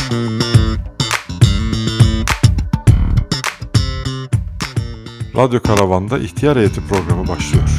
Radyo Karavan'da İhtiyar Heyeti programı başlıyor.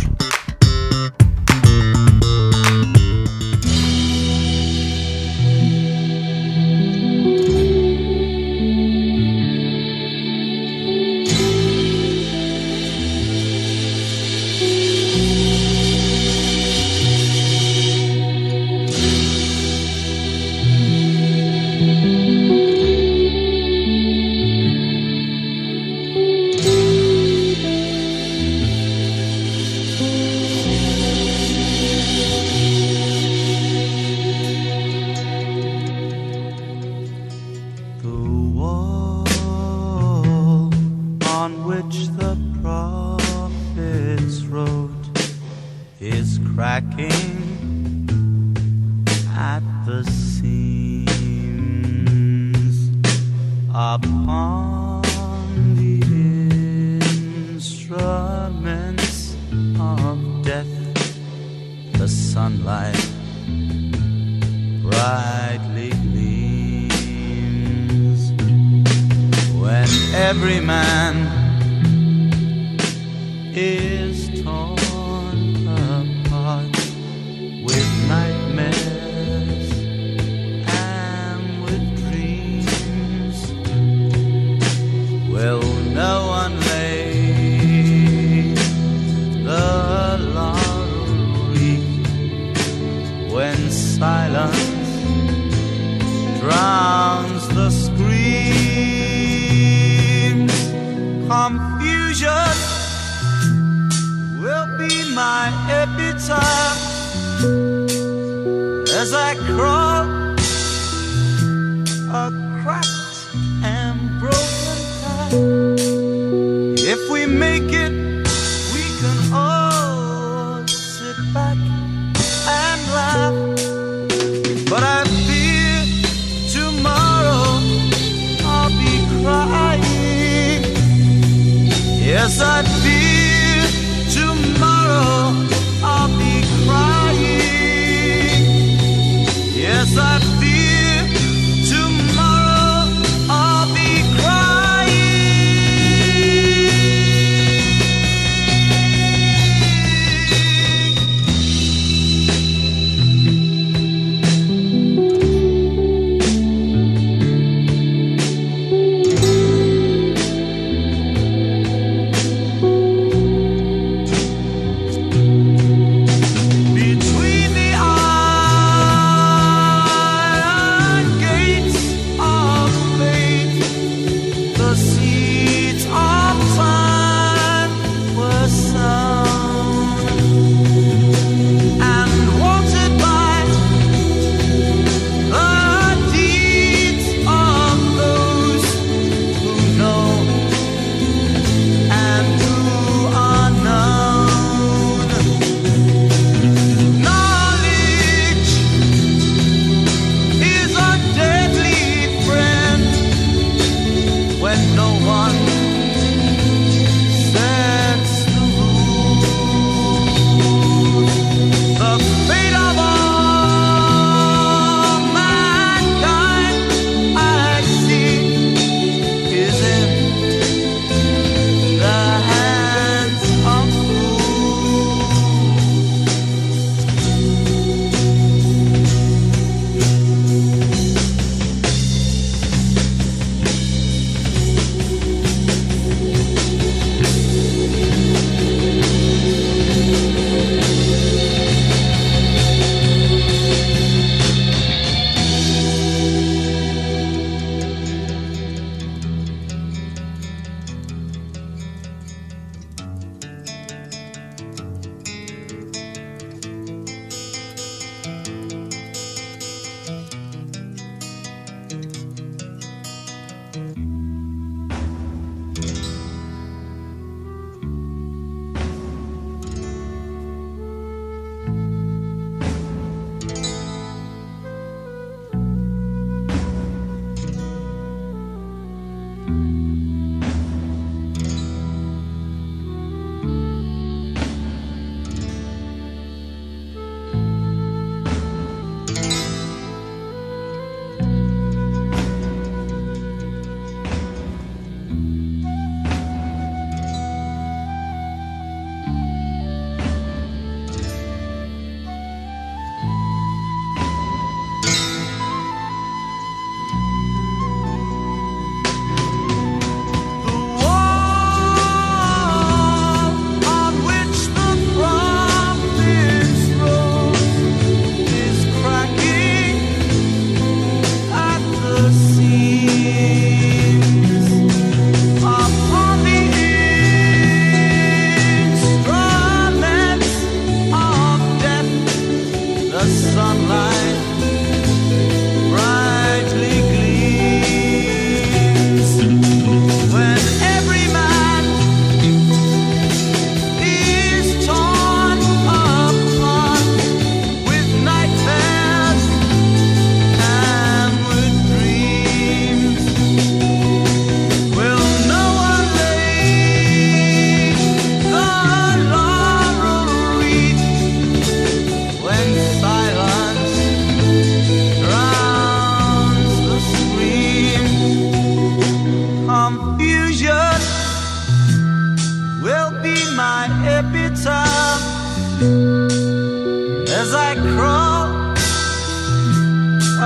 Between the eyes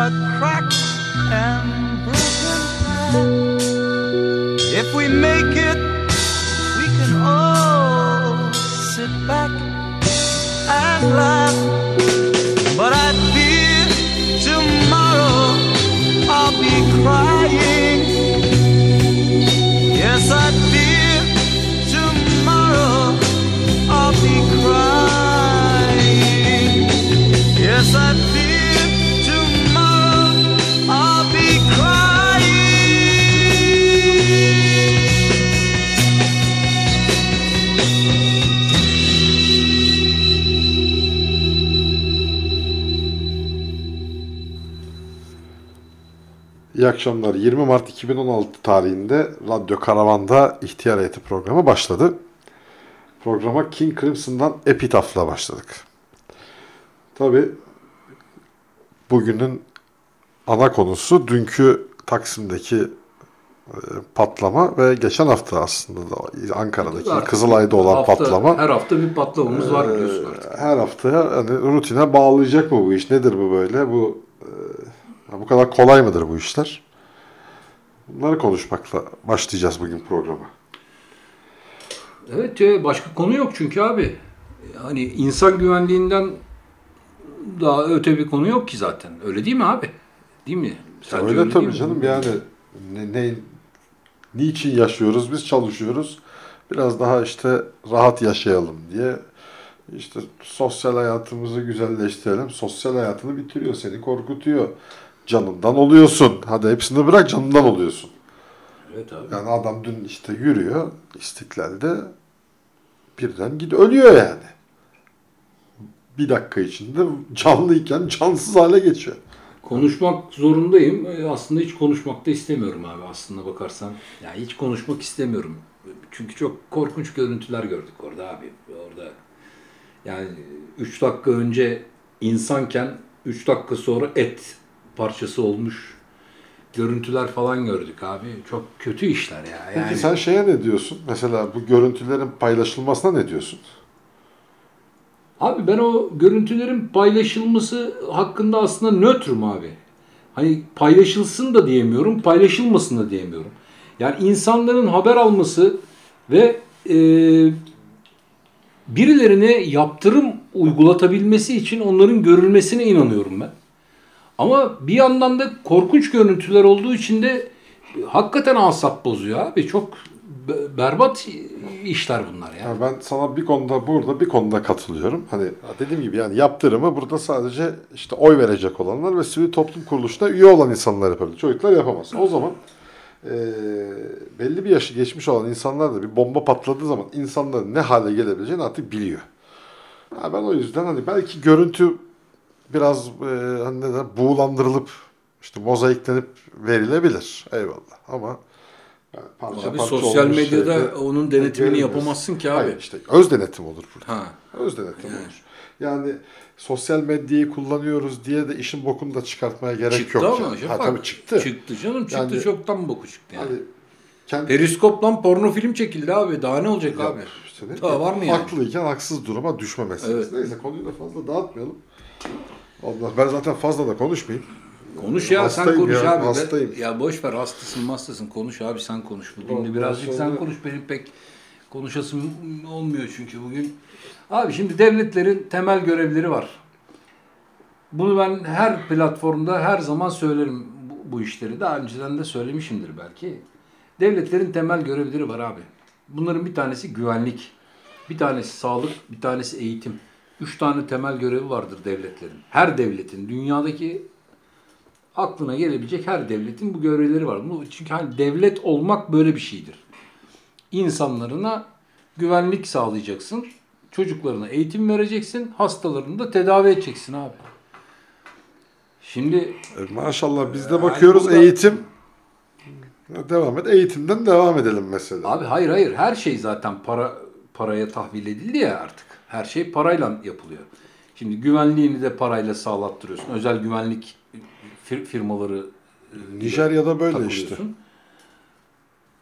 our cracks and broken glass. If we make it, we can all sit back and laugh. But I fear tomorrow I'll be crying. Yes, I fear tomorrow I'll be crying. Yes, I fear tomorrow I'll be crying. İyi akşamlar. 20 Mart 2016 tarihinde Radyo Karavan'da İhtiyar Heyeti programı başladı. Programa King Crimson'dan Epitaph'la başladık. Tabii bugünün ana konusu dünkü Taksim'deki patlama ve geçen hafta aslında da Ankara'daki Kızılay'da olan patlama. Her hafta bir patlamamız var biliyorsun artık. Her haftaya hani rutine bağlayacak mı bu iş? Nedir bu böyle? Bu kadar kolay mıdır bu işler? Bunları konuşmakla başlayacağız bugün programa. Evet, başka konu yok çünkü abi. Hani insan güvenliğinden daha öte bir konu yok ki zaten. Öyle değil mi abi? Değil mi? Sence öyle tabii canım. Yani niçin yaşıyoruz? Biz çalışıyoruz. Biraz daha işte rahat yaşayalım diye. İşte sosyal hayatımızı güzelleştirelim. Sosyal hayatını bitiriyor, seni korkutuyor. Canından oluyorsun. Hadi hepsini bırak, canından oluyorsun. Evet abi. Yani adam dün işte yürüyor İstiklal'de, birden ölüyor yani. Bir dakika içinde canlıyken cansız hale geçiyor. Konuşmak zorundayım. Aslında hiç konuşmak da istemiyorum abi aslında bakarsan. Yani hiç konuşmak istemiyorum. Çünkü çok korkunç görüntüler gördük orada abi. Orada yani 3 dakika önce insanken 3 dakika sonra et parçası olmuş görüntüler falan gördük abi. Çok kötü işler ya. Yani... Peki sen şeye ne diyorsun? Mesela bu görüntülerin paylaşılmasına ne diyorsun? Abi ben o görüntülerin paylaşılması hakkında aslında nötrüm abi. Hani paylaşılsın da diyemiyorum, paylaşılmasın da diyemiyorum. Yani insanların haber alması ve birilerine yaptırım uygulatabilmesi için onların görülmesine inanıyorum ben. Ama bir yandan da korkunç görüntüler olduğu için de hakikaten asap bozuyor abi. Çok berbat işler bunlar yani. Yani ben sana bir konuda katılıyorum. Hani dediğim gibi yani yaptırımı burada sadece işte oy verecek olanlar ve sivil toplum kuruluşuna üye olan insanlar yapabilir. Çocuklar yapamaz. O zaman belli bir yaşı geçmiş olan insanlar da bir bomba patladığı zaman insanların ne hale gelebileceğini artık biliyor. Yani ben o yüzden hani belki görüntü biraz hani buğulandırılıp işte mozaiklenip verilebilir. Eyvallah. Ama yani abi sosyal medyada onun denetimini yapamazsın ki abi. Hayır işte öz denetim olur burada. Ha. Öz denetim olur. Yani sosyal medyayı kullanıyoruz diye de işin bokunu da çıkartmaya gerek çıktı yok. Ama yani. Tabii çıktı. Çıktı canım çıktı. Yani, çoktan boku çıktı yani. Periskop'tan porno film çekildi abi. Daha ne olacak abi? İşte daha var mı yani? Haklıyken haksız duruma düşme meselesi. Evet. Neyse konuyu da fazla dağıtmayalım. Ben zaten fazla da konuşmayayım. Konuş ya sen konuş ya, abi. Hastayım. Ya boş ver hastasın konuş abi sen konuş. Bugün de birazcık sen konuş. Benim pek konuşasım olmuyor çünkü bugün. Abi şimdi devletlerin temel görevleri var. Bunu ben her platformda her zaman söylerim bu işleri. Daha önceden de söylemişimdir belki. Devletlerin temel görevleri var abi. Bunların bir tanesi güvenlik, bir tanesi sağlık, bir tanesi eğitim. 3 tane temel görevi vardır devletlerin. Her devletin, dünyadaki aklına gelebilecek her devletin bu görevleri var. Çünkü hani devlet olmak böyle bir şeydir. İnsanlarına güvenlik sağlayacaksın, çocuklarına eğitim vereceksin, hastalarını da tedavi edeceksin abi. Şimdi maşallah biz de bakıyoruz burada, eğitim devam et. Eğitimden devam edelim mesela. Abi hayır her şey zaten paraya tahvil edildi ya artık. Her şey parayla yapılıyor. Şimdi güvenliğini de parayla sağlattırıyorsun. Özel güvenlik firmaları Nijerya'da böyle işte.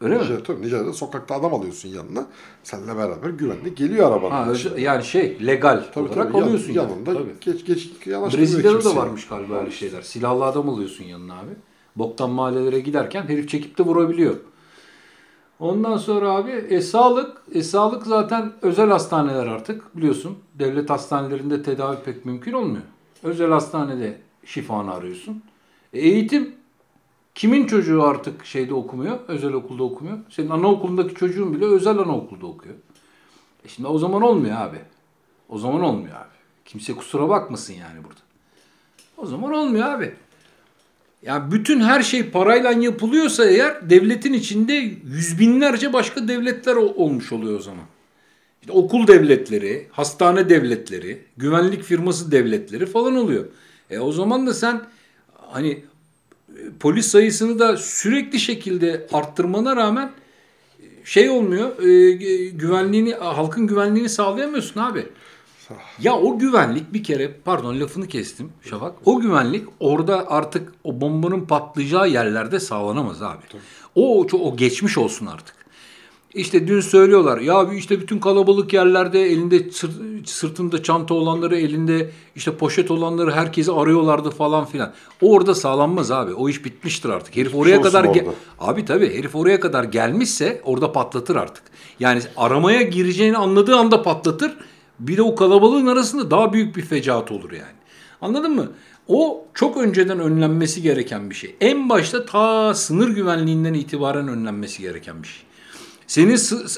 Öyle mi? Tabii Nijerya'da sokakta adam alıyorsun yanına. Seninle beraber güvenlik geliyor arabanın içinde. Yani legal Tabii, olarak tabii, alıyorsun. yanında Tabii. geç yanaştırmıyor Brezilya'da da kimseyi. varmış galiba öyle şeyler. Silahlı adam alıyorsun yanına abi. Boktan mahallelere giderken herif çekip de vurabiliyor. Ondan sonra abi sağlık zaten özel hastaneler artık biliyorsun. Devlet hastanelerinde tedavi pek mümkün olmuyor. Özel hastanede şifanı arıyorsun. Eğitim kimin çocuğu artık şeyde okumuyor, özel okulda okumuyor. Senin anaokulundaki çocuğun bile özel anaokulda okuyor. Şimdi o zaman olmuyor abi. O zaman olmuyor abi. Kimse kusura bakmasın yani burada. O zaman olmuyor abi. Yani bütün her şey parayla yapılıyorsa eğer devletin içinde yüz binlerce başka devletler olmuş oluyor o zaman. İşte okul devletleri, hastane devletleri, güvenlik firması devletleri falan oluyor. O zaman da sen hani polis sayısını da sürekli şekilde arttırmana rağmen şey olmuyor, güvenliğini, halkın güvenliğini sağlayamıyorsun abi. Ya o güvenlik bir kere, pardon lafını kestim Şafak, o güvenlik orada artık o bombanın patlayacağı yerlerde sağlanamaz abi. O geçmiş olsun artık. İşte dün söylüyorlar ya işte bütün kalabalık yerlerde elinde sırtında çanta olanları, elinde işte poşet olanları herkesi arıyorlardı falan filan. O orada sağlanmaz abi. O iş bitmiştir artık. Herif oraya kadar abi tabii herif oraya kadar gelmişse orada patlatır artık. Yani aramaya gireceğini anladığı anda patlatır. Bir de o kalabalığın arasında daha büyük bir fecaat olur yani. Anladın mı? O çok önceden önlenmesi gereken bir şey. En başta ta sınır güvenliğinden itibaren önlenmesi gereken bir şey. Senin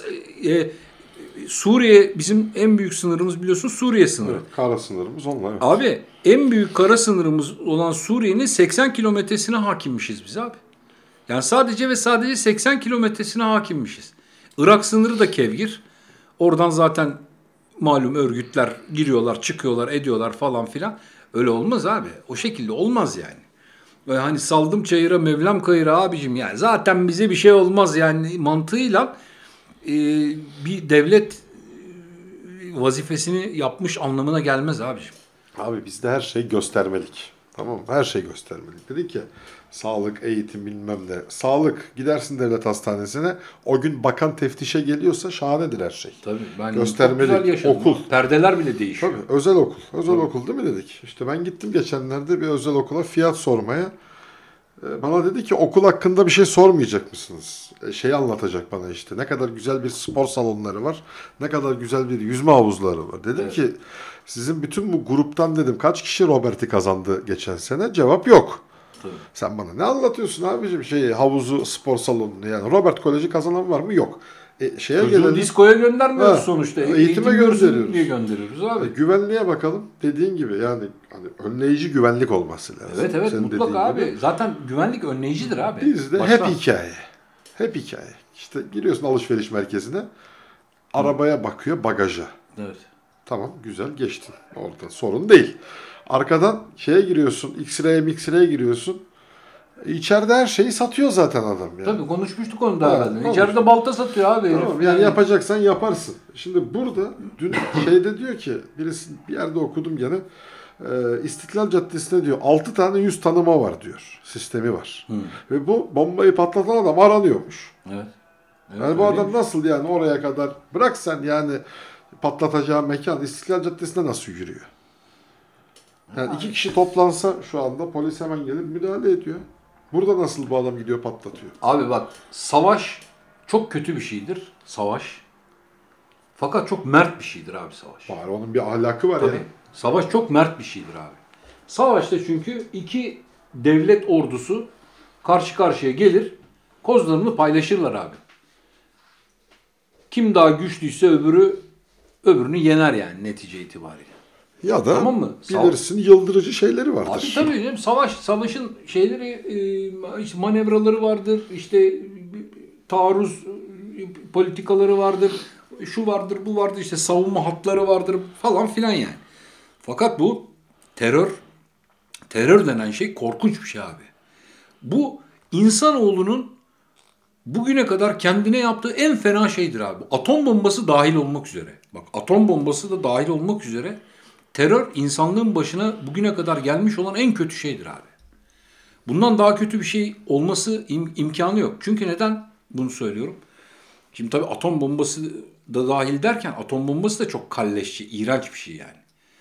Suriye bizim en büyük sınırımız biliyorsun Suriye sınırı. Evet, kara sınırımız onunla. Evet. Abi en büyük kara sınırımız olan Suriye'nin 80 kilometresine hakimmişiz biz abi. Yani sadece ve sadece 80 kilometresine hakimmişiz. Irak sınırı da kevgir. Oradan zaten malum örgütler giriyorlar, çıkıyorlar, ediyorlar falan filan. Öyle olmaz abi. O şekilde olmaz yani. Ve hani saldım çayıra Mevlam kayıra abicim yani zaten bize bir şey olmaz yani mantığıyla bir devlet vazifesini yapmış anlamına gelmez abicim. Abi bizde her şey göstermelik. Tamam mı? Her şey göstermelik. Dedik ya sağlık, eğitim bilmem ne. Sağlık gidersin devlet hastanesine o gün bakan teftişe geliyorsa şahanedir her şey. Tabii ben göstermelik okul. Perdeler bile değişiyor. Tabii özel okul. Özel okul değil mi dedik? İşte ben gittim geçenlerde bir özel okula fiyat sormaya. Bana dedi ki okul hakkında bir şey sormayacak mısınız? Şeyi anlatacak bana işte. Ne kadar güzel bir spor salonları var. Ne kadar güzel bir yüzme havuzları var. Dedim ki sizin bütün bu gruptan dedim kaç kişi Robert'i kazandı geçen sene? Cevap yok. Tabii. Sen bana ne anlatıyorsun abicim havuzu, spor salonunu yani. Robert Koleji kazanan var mı? Yok. Çocuğu diskoya göndermiyoruz sonuçta. Eğitime gönderiyoruz. Diye gönderiyoruz abi. Güvenliğe bakalım. Dediğin gibi yani hani önleyici güvenlik olması lazım. Evet mutlaka abi. Gibi. Zaten güvenlik önleyicidir abi. Bizde hep hikaye. Hep hikaye. İşte giriyorsun alışveriş merkezine. Arabaya bakıyor bagaja. Evet. Tamam güzel geçtin. Orada sorun değil. Arkadan giriyorsun. X-ray'e giriyorsun. İçeride her şeyi satıyor zaten adam yani. Tabii konuşmuştuk onu da herhalde. İçeride balta satıyor abi. Tamam, yani yapacaksan yaparsın. Şimdi burada dün diyor ki birisi bir yerde okudum gene. İstiklal Caddesi'nde diyor 6 tane yüz tanıma var diyor. Sistemi var. Ve bu bombayı patlatan adam aranıyormuş. Evet. Yani bu adam nasıl yani oraya kadar bırak sen yani patlatacağı mekan İstiklal Caddesi'nde nasıl yürüyor? Yani 2 kişi toplansa şu anda polis hemen gelip müdahale ediyor. Burada nasıl bu adam gidiyor patlatıyor? Abi bak savaş çok kötü bir şeydir. Savaş. Fakat çok mert bir şeydir abi savaş. Var onun bir ahlakı var. Tabii. Savaş çok mert bir şeydir abi. Savaşta çünkü iki devlet ordusu karşı karşıya gelir, kozlarını paylaşırlar abi. Kim daha güçlüyse öbürünü yener yani netice itibariyle. Ya da tamam mı? Bilirsin yıldırıcı şeyleri vardır. Abi tabii canım savaşın şeyleri işte manevraları vardır. İşte taarruz politikaları vardır. Şu vardır, bu vardır. İşte savunma hatları vardır falan filan yani. Fakat bu terör denen şey korkunç bir şey abi. Bu insanoğlunun bugüne kadar kendine yaptığı en fena şeydir abi. Atom bombası dahil olmak üzere. Bak atom bombası da dahil olmak üzere terör insanlığın başına bugüne kadar gelmiş olan en kötü şeydir abi. Bundan daha kötü bir şey olması imkanı yok. Çünkü neden? bunu söylüyorum. Şimdi tabii atom bombası da dahil derken atom bombası da çok kalleşçi, iğrenç bir şey yani.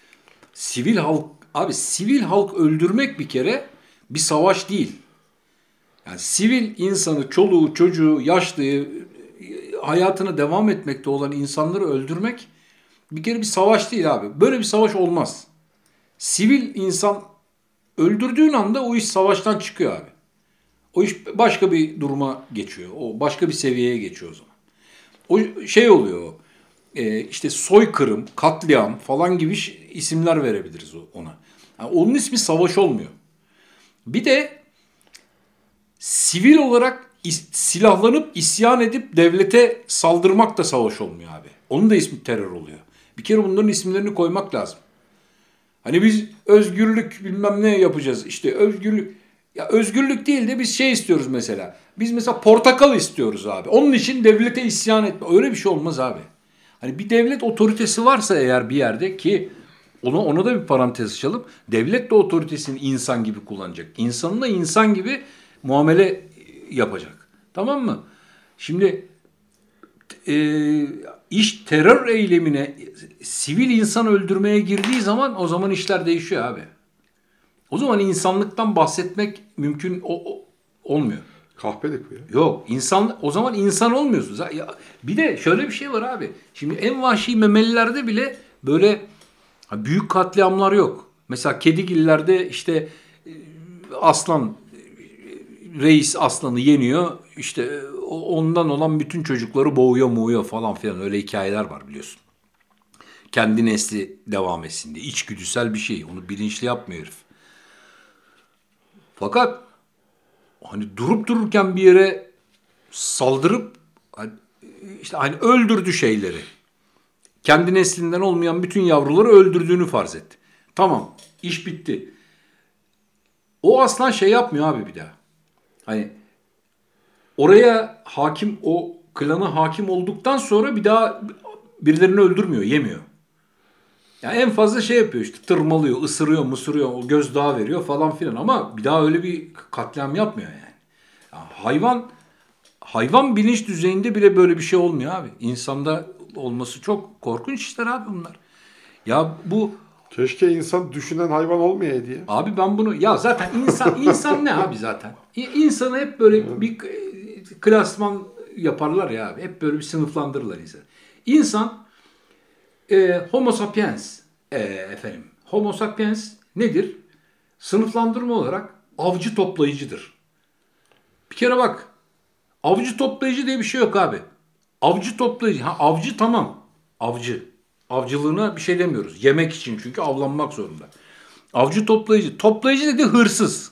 Sivil halk öldürmek bir kere bir savaş değil. Yani sivil insanı, çoluğu, çocuğu, yaşlıyı, hayatına devam etmekte olan insanları öldürmek bir kere bir savaş değil abi. Böyle bir savaş olmaz. Sivil insan öldürdüğün anda o iş savaştan çıkıyor abi. O iş başka bir duruma geçiyor. O başka bir seviyeye geçiyor o zaman. O şey oluyor. İşte soykırım, katliam falan gibi isimler verebiliriz ona. Yani onun ismi savaş olmuyor. Bir de sivil olarak silahlanıp isyan edip devlete saldırmak da savaş olmuyor abi. Onun da ismi terör oluyor. Bir kere bunların isimlerini koymak lazım. Hani biz özgürlük bilmem ne yapacağız. İşte özgürlük. Ya özgürlük değil de biz şey istiyoruz mesela. Biz mesela portakal istiyoruz abi. Onun için devlete isyan etme. Öyle bir şey olmaz abi. Hani bir devlet otoritesi varsa eğer bir yerde ki ona da bir parantez açalım. Devlet de otoritesini insan gibi kullanacak. İnsanına insan gibi muamele yapacak. Tamam mı? Şimdi iş terör eylemine sivil insan öldürmeye girdiği zaman o zaman işler değişiyor abi. O zaman insanlıktan bahsetmek mümkün olmuyor. Kahpelik bu ya. Yok, o zaman insan olmuyorsunuz. Bir de şöyle bir şey var abi. Şimdi en vahşi memelilerde bile böyle büyük katliamlar yok. Mesela kedigillerde işte aslan, reis aslanı yeniyor. İşte ondan olan bütün çocukları boğuyor falan filan. Öyle hikayeler var biliyorsun. Kendi nesli devam etsin diye. İçgüdüsel bir şey. Onu bilinçli yapmıyor herif. Fakat hani durup dururken bir yere saldırıp hani öldürdü şeyleri. Kendi neslinden olmayan bütün yavruları öldürdüğünü farz etti. Tamam, iş bitti. O aslan şey yapmıyor abi bir daha. Hani oraya hakim, o klana hakim olduktan sonra bir daha birilerini öldürmüyor, yemiyor. Yani en fazla şey yapıyor işte, tırmalıyor, ısırıyor, o gözdağı veriyor falan filan ama bir daha öyle bir katliam yapmıyor yani. Hayvan bilinç düzeyinde bile böyle bir şey olmuyor abi. İnsanda olması çok korkunç işler abi bunlar. Ya bu Keşke insan düşünen hayvan olmayaydı ya. abi ben bunu ya zaten insan ne abi zaten? İnsanı hep böyle bir klasman yaparlar ya abi. Hep böyle bir sınıflandırırlar insanı. İnsan Homo sapiens efendim. Homo sapiens nedir? Sınıflandırma olarak avcı toplayıcıdır. Bir kere bak. Avcı toplayıcı diye bir şey yok abi. Avcı toplayıcı. Avcı tamam. Avcı. Avcılığına bir şey demiyoruz. Yemek için çünkü avlanmak zorunda. Avcı toplayıcı. Toplayıcı dedi hırsız.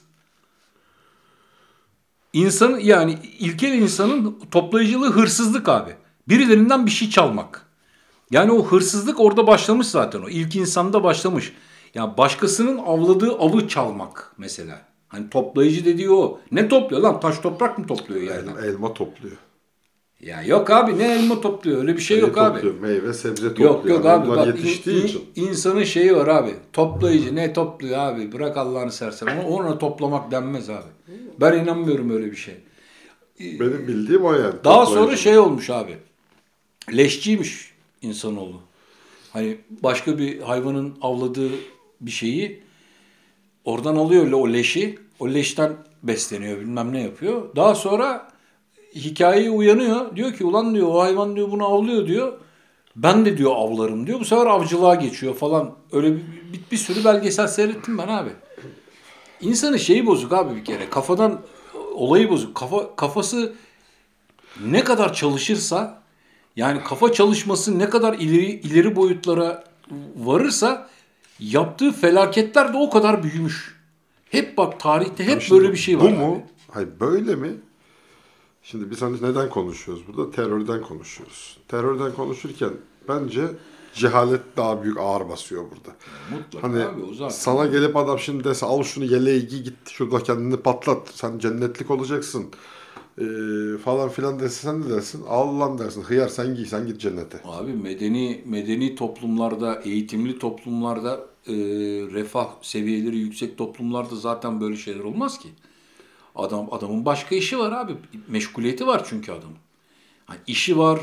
İnsanın yani ilkel insanın toplayıcılığı hırsızlık abi. Birilerinden bir şey çalmak. Yani o hırsızlık orada başlamış zaten o. İlk insanda başlamış. Yani başkasının avladığı avı çalmak mesela. Hani toplayıcı dediği o. Ne topluyor lan? Taş toprak mı topluyor yani? Elma topluyor. Ya yok abi ne elma topluyor? Öyle bir şey yok topluyor, abi. meyve sebze topluyor. Yok abi. Bunlar Bak, yetiştiği için. insanın şeyi var abi. Toplayıcı ne topluyor abi? Bırak Allah'ını sersen. Ona toplamak denmez abi. Ben inanmıyorum öyle bir şey. Benim bildiğim o yani. Daha sonra şey olmuş abi. Leşçiymiş insanoğlu. Hani başka bir hayvanın avladığı bir şeyi oradan alıyor o leşi. O leşten besleniyor bilmem ne yapıyor. Daha sonra hikayeye uyanıyor. Diyor ki ulan diyor o hayvan diyor bunu avlıyor diyor. Ben de diyor avlarım diyor. Bu sefer avcılığa geçiyor falan. Öyle bir sürü belgesel seyrettim ben abi. İnsanın şeyi bozuk abi bir kere. Kafadan olayı bozuk. Kafası ne kadar çalışırsa yani kafa çalışması ne kadar ileri boyutlara varırsa yaptığı felaketler de o kadar büyümüş. Hep bak tarihte hep böyle bir şey var. Bu mu? Abi. Hayır böyle mi? Şimdi biz hani neden konuşuyoruz burada? Terörden konuşuyoruz. Terörden konuşurken bence cehalet daha büyük ağır basıyor burada. Mutlaka hani abi o zaten. sana gelip adam şimdi dese al şunu yeleği giy git şurada kendini patlat. Sen cennetlik olacaksın. Falan filan dese sen de dersin. Al lan dersin. Hıyar sen giy sen git cennete. Abi medeni toplumlarda, eğitimli toplumlarda, refah seviyeleri yüksek toplumlarda zaten böyle şeyler olmaz ki. Adamın başka işi var abi. Meşguliyeti var çünkü adamın. Hani işi var.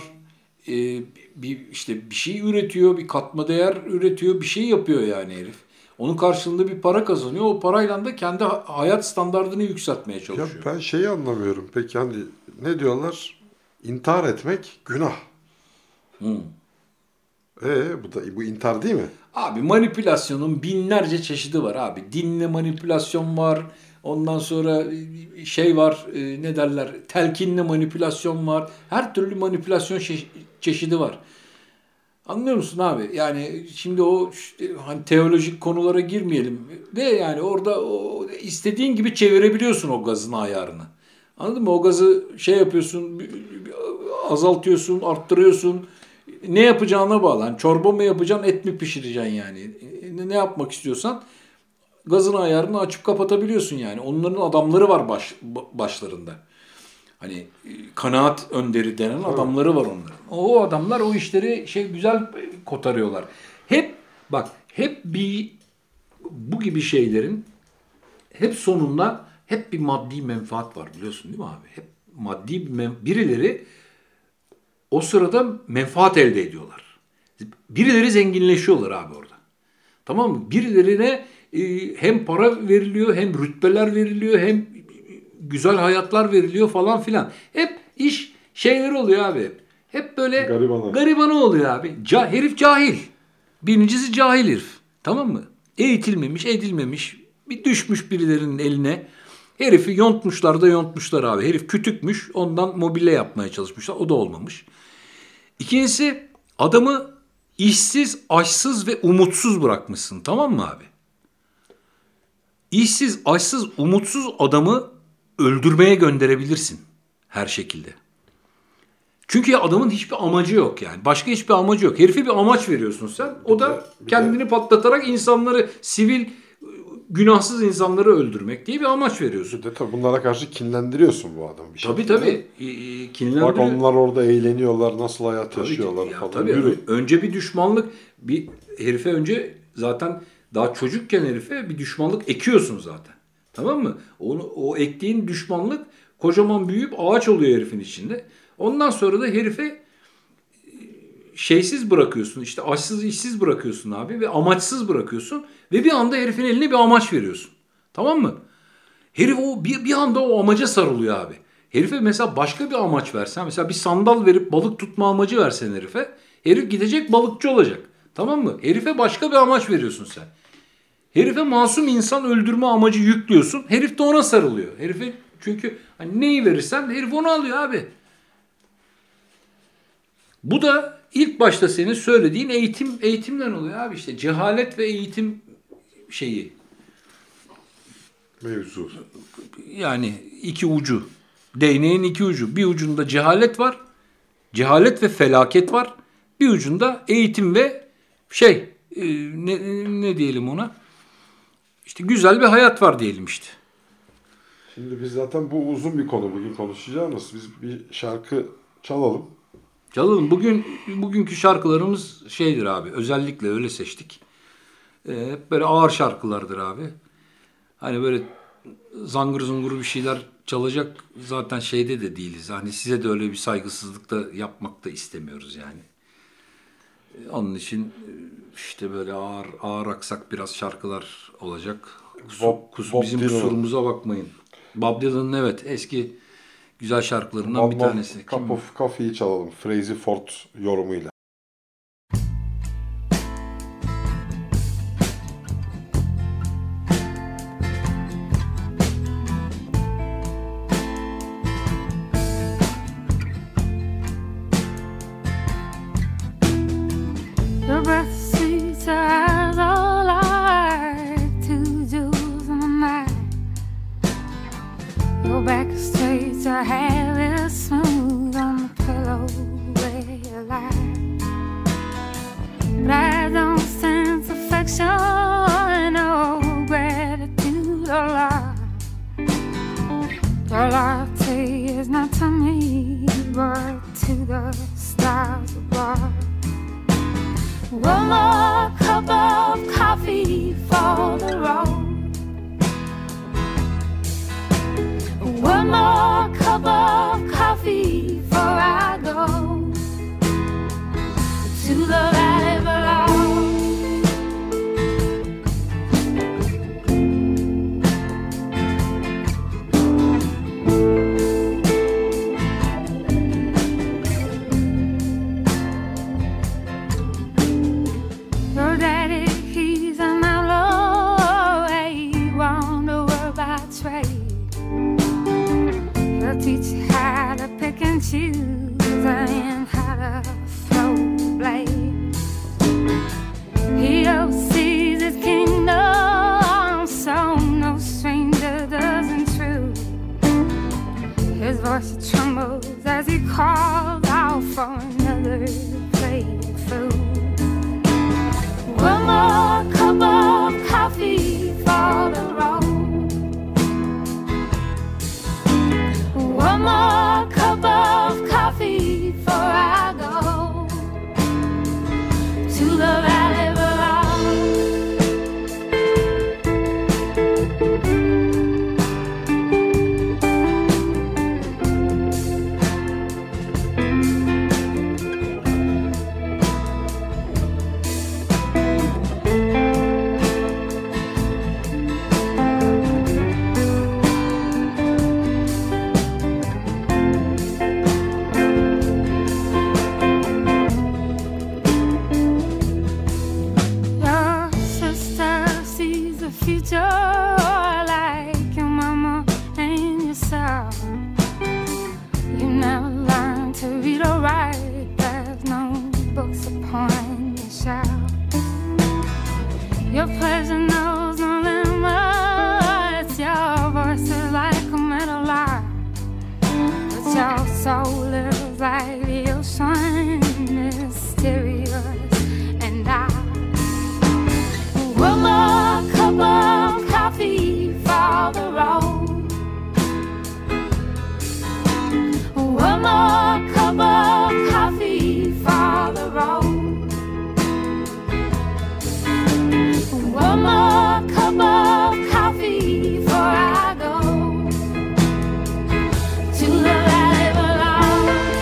Bir şey üretiyor, bir katma değer üretiyor, bir şey yapıyor yani herif. Onun karşılığında bir para kazanıyor. O parayla da kendi hayat standardını yükseltmeye çalışıyor. Ya ben şeyi anlamıyorum. Peki hani ne diyorlar? İntihar etmek günah. Bu intihar değil mi? Abi manipülasyonun binlerce çeşidi var abi. Dinle manipülasyon var. Ondan sonra şey var, ne derler? Telkinle manipülasyon var. Her türlü manipülasyon çeşidi var. Anlıyor musun abi? Yani şimdi hani teolojik konulara girmeyelim. De yani orada istediğin gibi çevirebiliyorsun o gazın ayarını. Anladın mı? O gazı şey yapıyorsun, azaltıyorsun, arttırıyorsun. Ne yapacağına bağlı. Yani çorba mı yapacaksın, et mi pişireceksin yani? Ne yapmak istiyorsan gazın ayarını açıp kapatabiliyorsun yani. Onların adamları var başlarında. Hani kanaat önderi denen adamları var onların. O adamlar o işleri güzel kotarıyorlar. Hep bu gibi şeylerin hep sonunda hep bir maddi menfaat var, biliyorsun değil mi abi? Hep maddi birileri o sırada menfaat elde ediyorlar. Birileri zenginleşiyorlar abi orada. Tamam mı? Birilerine hem para veriliyor, hem rütbeler veriliyor, hem güzel hayatlar veriliyor falan filan. Hep iş şeyler oluyor abi. Hep böyle garibanı oluyor abi. Herif cahil. Birincisi cahil herif. Tamam mı? Eğitilmemiş, edilmemiş. Bir düşmüş birilerinin eline. Herifi yontmuşlar abi. Herif kütükmüş. Ondan mobilya yapmaya çalışmışlar. O da olmamış. İkincisi, adamı işsiz, açsız ve umutsuz bırakmışsın. Tamam mı abi? İşsiz, açsız, umutsuz adamı öldürmeye gönderebilirsin her şekilde. Çünkü adamın hiçbir amacı yok yani. Başka hiçbir amacı yok. Herife bir amaç veriyorsun sen. O da kendini patlatarak insanları, sivil, günahsız insanları öldürmek diye bir amaç veriyorsun. Tabii bunlara karşı kinlendiriyorsun bu adamı bir şekilde. Tabii. Kinlendiriyor. Bak onlar orada eğleniyorlar, nasıl hayat yaşıyorlar falan. Tabii. Önce bir düşmanlık, herife önce zaten daha çocukken herife bir düşmanlık ekiyorsun zaten. Tamam mı? O ektiğin düşmanlık kocaman büyüyüp ağaç oluyor herifin içinde. Ondan sonra da herife şeysiz bırakıyorsun. İşte açsız, işsiz bırakıyorsun abi ve amaçsız bırakıyorsun ve bir anda herifin eline bir amaç veriyorsun. Tamam mı? Herif bir anda o amaca sarılıyor abi. Herife mesela başka bir amaç versen, mesela bir sandal verip balık tutma amacı versen herife, herif gidecek balıkçı olacak. Tamam mı? Herife başka bir amaç veriyorsun sen. Herife masum insan öldürme amacı yüklüyorsun. Herif de ona sarılıyor. Herife çünkü hani neyi verirsen herif onu alıyor abi. Bu da ilk başta senin söylediğin eğitimden oluyor abi, işte cehalet ve eğitim şeyi. Mevzu. Yani iki ucu. Değneğin iki ucu. Bir ucunda cehalet var. Cehalet ve felaket var. Bir ucunda eğitim ve ne diyelim ona? İşte güzel bir hayat var diyelim işte. Şimdi biz zaten bu uzun bir konu bugün konuşacağımız. Biz bir şarkı çalalım. Çalalım. Bugünkü şarkılarımız şeydir abi. Özellikle öyle seçtik. Hep böyle ağır şarkılardır abi. Hani böyle zangır zungur bir şeyler çalacak zaten şeyde de değiliz. Hani size de öyle bir saygısızlık da yapmak da istemiyoruz yani. Onun için işte böyle ağır aksak biraz şarkılar olacak. Bizim kusurumuza bakmayın. Bob Dylan'ın evet eski güzel şarkılarından bir tanesi. Cup of Coffee'yi çalalım. Frazee Ford yorumuyla. Your breath sweet as all I like to do in the night. Your back straight, your hair is smooth on the pillow where you lie. But I don't sense affection or gratitude or love. Your latte is not to me, but to the stars above. One more cup of coffee for the road. One more cup of coffee before I go to the valley below. Your daddy, he's an outlaw. He won't work by trade. He'll teach you how to pick and choose and how to throw blade. He oversees his kingdom, so no stranger does intrude. His voice trembles as he calls out for another plate of food. One more cup of coffee for the road. One more cup of coffee before I go to the valley below. Your sister sees the future like your mama and yourself. You never learned to read or write. There's no books upon your shelf. Your pleasure knows no limits. Your voice is like a metal lark, but your soul lives like the ocean, mysterious and dark. One more cup of coffee for the road. One more cup of coffee for the road. One more cup of coffee before I go to the valley below.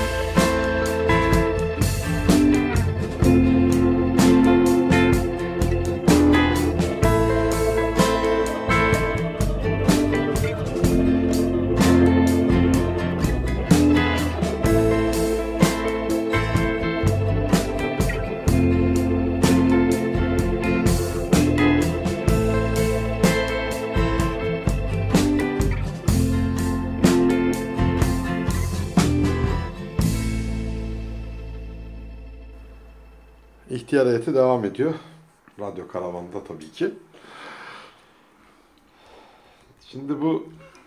İhtiyar heyeti devam ediyor. Radyo Karavan'da tabii ki. Şimdi bu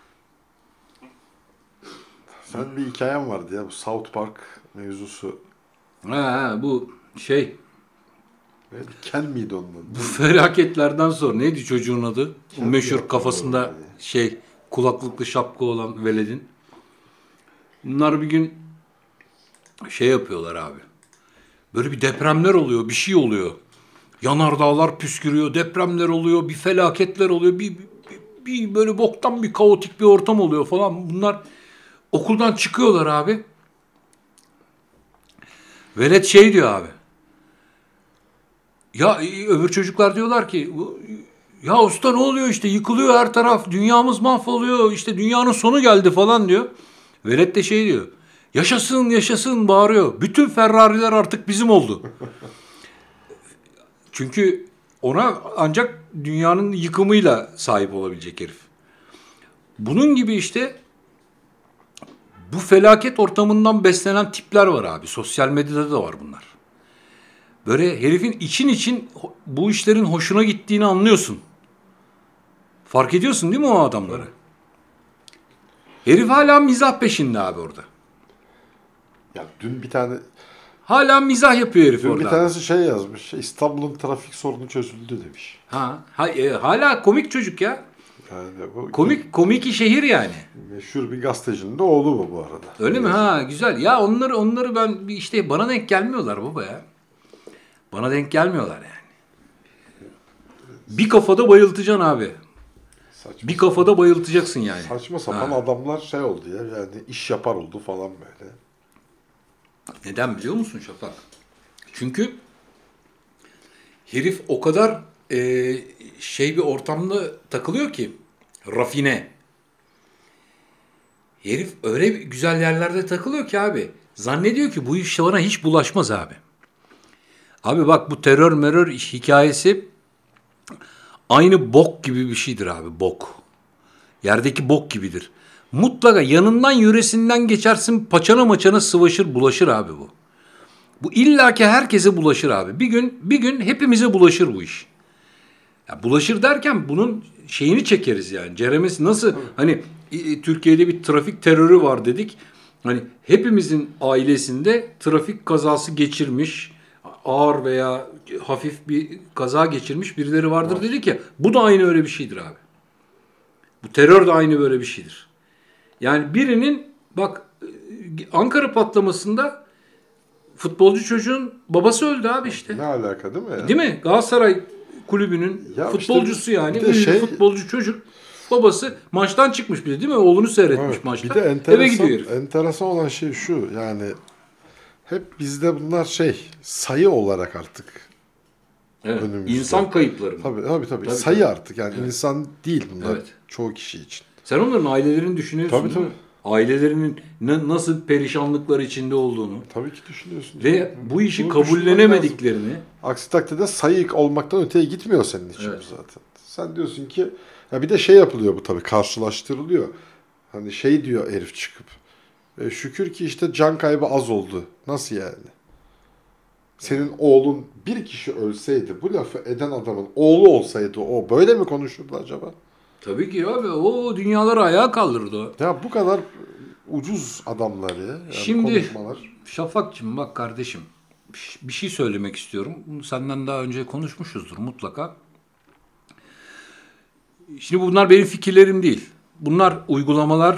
sen bir hikayen vardı ya, bu South Park mevzusu. Bu şey, Evet, Ken miydi onun adı? bu felaketlerden sonra neydi çocuğun adı? O meşhur kafasında şey kulaklıklı şapka olan veledin. Bunlar bir gün şey yapıyorlar abi. Böyle bir depremler oluyor, bir şey oluyor. Yanardağlar püskürüyor, depremler oluyor, bir felaketler oluyor, bir böyle boktan bir kaotik bir ortam oluyor falan. Bunlar okuldan çıkıyorlar abi. Velet şey diyor abi. Ya öbür çocuklar diyorlar ki ya usta ne oluyor işte, yıkılıyor her taraf, dünyamız mahvoluyor, işte dünyanın sonu geldi falan diyor. Velet de şey diyor. Yaşasın yaşasın bağırıyor. Bütün Ferrari'ler artık bizim oldu. Çünkü ona ancak dünyanın yıkımıyla sahip olabilecek herif. Bunun gibi işte bu felaket ortamından beslenen tipler var abi. Sosyal medyada da var bunlar. Böyle herifin için bu işlerin hoşuna gittiğini anlıyorsun. Fark ediyorsun değil mi o adamları? Herif hala mizah peşinde abi orada. Ya dün bir tane Hala mizah yapıyor herif dün orada. bir tanesi şey yazmış. İstanbul'un trafik sorunu çözüldü demiş. Hala komik çocuk ya. Yani bu Komik şehir yani. meşhur bir gazetecinin de oğlu bu arada. Öyle mi? Ha güzel. Ya onları ben işte bana denk gelmiyorlar baba ya. Bana denk gelmiyorlar yani. Bir kafada bayıltacaksın abi. Saçma, Bir kafada bayıltacaksın yani. saçma sapan Ha. adamlar şey oldu ya, yani iş yapar oldu falan böyle. Neden biliyor musun Şafak? Çünkü herif o kadar şey bir ortamda takılıyor ki, rafine. Herif öyle güzel yerlerde takılıyor ki abi. Zannediyor ki bu iş bana hiç bulaşmaz abi. Abi bak, bu terör merör iş hikayesi aynı bok gibi bir şeydir abi, bok. Yerdeki bok gibidir. Mutlaka yanından yöresinden geçersin, paçana maçana sıvaşır, bulaşır abi bu. Bu illaki herkese bulaşır abi. Bir gün hepimize bulaşır bu iş. Ya bulaşır derken bunun şeyini çekeriz yani. Ceremesi nasıl, hani Türkiye'de bir trafik terörü var dedik. Hani hepimizin ailesinde trafik kazası geçirmiş, ağır veya hafif bir kaza geçirmiş birileri vardır dedik ya. Bu da aynı öyle bir şeydir abi. Bu terör de aynı böyle bir şeydir. Yani birinin bak, Ankara patlamasında futbolcu çocuğun babası öldü abi işte. Ne alaka değil mi ya? Değil mi? Galatasaray kulübünün Ya futbolcusu işte yani. bir de Ünlü futbolcu çocuk. Babası maçtan çıkmış bile değil mi? Oğlunu seyretmiş Evet, maçta. bir de Eve gidiyor herif. enteresan olan şey şu, yani hep bizde bunlar şey, sayı olarak artık Evet. önümüzde. İnsan kayıpları mı? Tabii. Tabii, Sayı tabii. artık yani, insan değil bunlar Evet. çoğu kişi için. Sen onların ailelerini düşünüyorsun Tabii, değil mi? Ailelerinin nasıl perişanlıklar içinde olduğunu Tabii ki düşünüyorsun. ve bu işi Bunu düşünmen kabullenemediklerini. lazım. Aksi takdirde sayı olmaktan öteye gitmiyor senin için Evet. bu zaten. Sen diyorsun ki, ya bir de şey yapılıyor bu, tabii karşılaştırılıyor. Hani şey diyor herif çıkıp, şükür ki işte can kaybı az oldu. Nasıl yani? Senin oğlun, bir kişi ölseydi, bu lafı eden adamın oğlu olsaydı o böyle mi konuşurdu acaba? Tabii ki abi, o dünyaları ayağa kaldırdı o. Ya bu kadar ucuz adamlar ya. Yani Şimdi konuşmalar. Şafak'cığım bak kardeşim, bir şey söylemek istiyorum. Bunu senden daha önce konuşmuşuzdur mutlaka. Şimdi bunlar benim fikirlerim değil. Bunlar uygulamalar,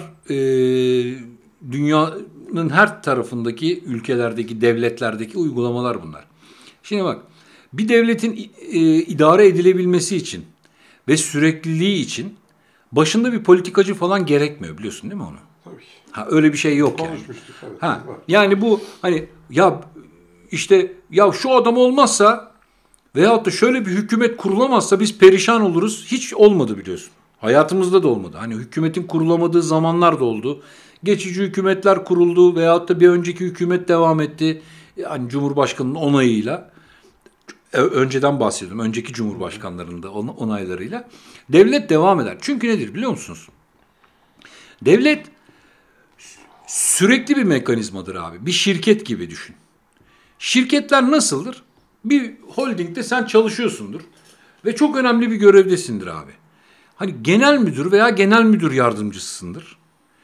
dünyanın her tarafındaki ülkelerdeki, devletlerdeki uygulamalar bunlar. Şimdi bak, bir devletin idare edilebilmesi için ve sürekliliği için başında bir politikacı falan gerekmiyor, biliyorsun değil mi onu? Tabii ki. Ha, öyle bir şey yok yani. Konuşmuştuk. Evet, Ha, var. yani bu hani ya işte ya şu adam olmazsa veyahut da şöyle bir hükümet kurulamazsa biz perişan oluruz. Hiç olmadı biliyorsun. Hayatımızda da olmadı. Hani hükümetin kurulamadığı zamanlar da oldu. Geçici hükümetler kuruldu veyahut da bir önceki hükümet devam etti. Yani Cumhurbaşkanı'nın onayıyla. Önceden bahsediyorum. Önceki Cumhurbaşkanlarının da onaylarıyla. Devlet devam eder. Çünkü nedir biliyor musunuz? Devlet sürekli bir mekanizmadır abi. Bir şirket gibi düşün. Şirketler nasıldır? Bir holdingde sen çalışıyorsundur ve çok önemli bir görevdesindir abi. Hani genel müdür veya genel müdür yardımcısısındır.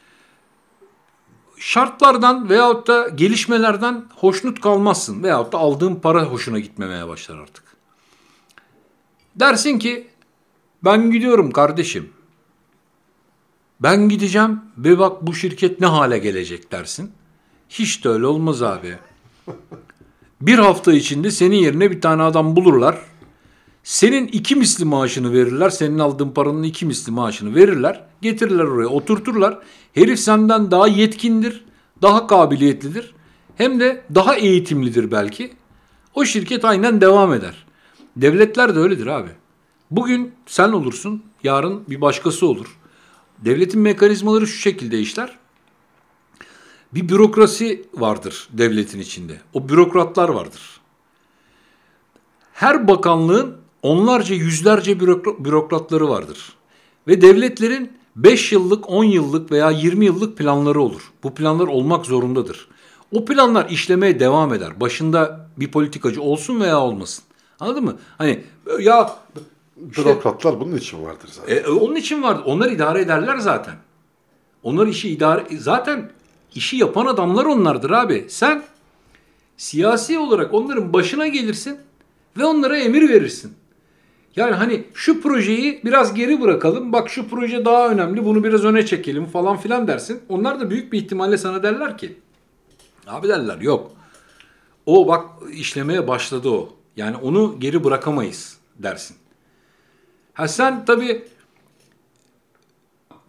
Şartlardan veyahut da gelişmelerden hoşnut kalmazsın veyahut da aldığın para hoşuna gitmemeye başlar artık. Dersin ki ben gidiyorum kardeşim. Ben gideceğim ve bak bu şirket ne hale gelecek dersin. Hiç de öyle olmaz abi. Bir hafta içinde senin yerine bir tane adam bulurlar. Senin 2 misli maaşını verirler. Senin aldığın paranın 2 misli maaşını verirler. Getirirler oraya, oturturlar. Herif senden daha yetkindir, daha kabiliyetlidir. Hem de daha eğitimlidir belki. O şirket aynen devam eder. Devletler de öyledir abi. Bugün sen olursun, yarın bir başkası olur. Devletin mekanizmaları şu şekilde işler. Bir bürokrasi vardır devletin içinde. O bürokratlar vardır. Her bakanlığın onlarca, yüzlerce bürokratları vardır. Ve devletlerin 5 yıllık, 10 yıllık veya 20 yıllık planları olur. Bu planlar olmak zorundadır. O planlar işlemeye devam eder. Başında bir politikacı olsun veya olmasın. Anladın mı? Hani ya işte, Bürokratlar bunun için vardır zaten. onun için vardır. Onlar idare ederler zaten. Onlar zaten işi yapan adamlar onlardır abi. Sen siyasi olarak onların başına gelirsin ve onlara emir verirsin. Yani hani şu projeyi biraz geri bırakalım. Bak şu proje daha önemli. Bunu biraz öne çekelim falan filan dersin. Onlar da büyük bir ihtimalle sana derler ki abi derler yok. O bak işlemeye başladı o. Yani onu geri bırakamayız dersin. Ha sen tabii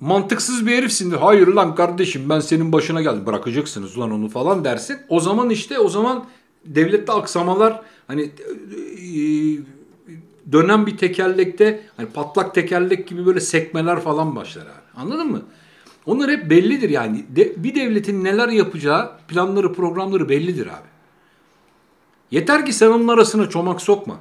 mantıksız bir herifsindir. Hayır lan kardeşim ben senin başına geldim. Bırakacaksınız lan onu falan dersin. O zaman devlette aksamalar hani dönen bir tekerlekte hani patlak tekerlek gibi böyle sekmeler falan başlar abi. Anladın mı? Onlar hep bellidir yani. Bir devletin neler yapacağı planları programları bellidir abi. Yeter ki sen onun arasına çomak sokma.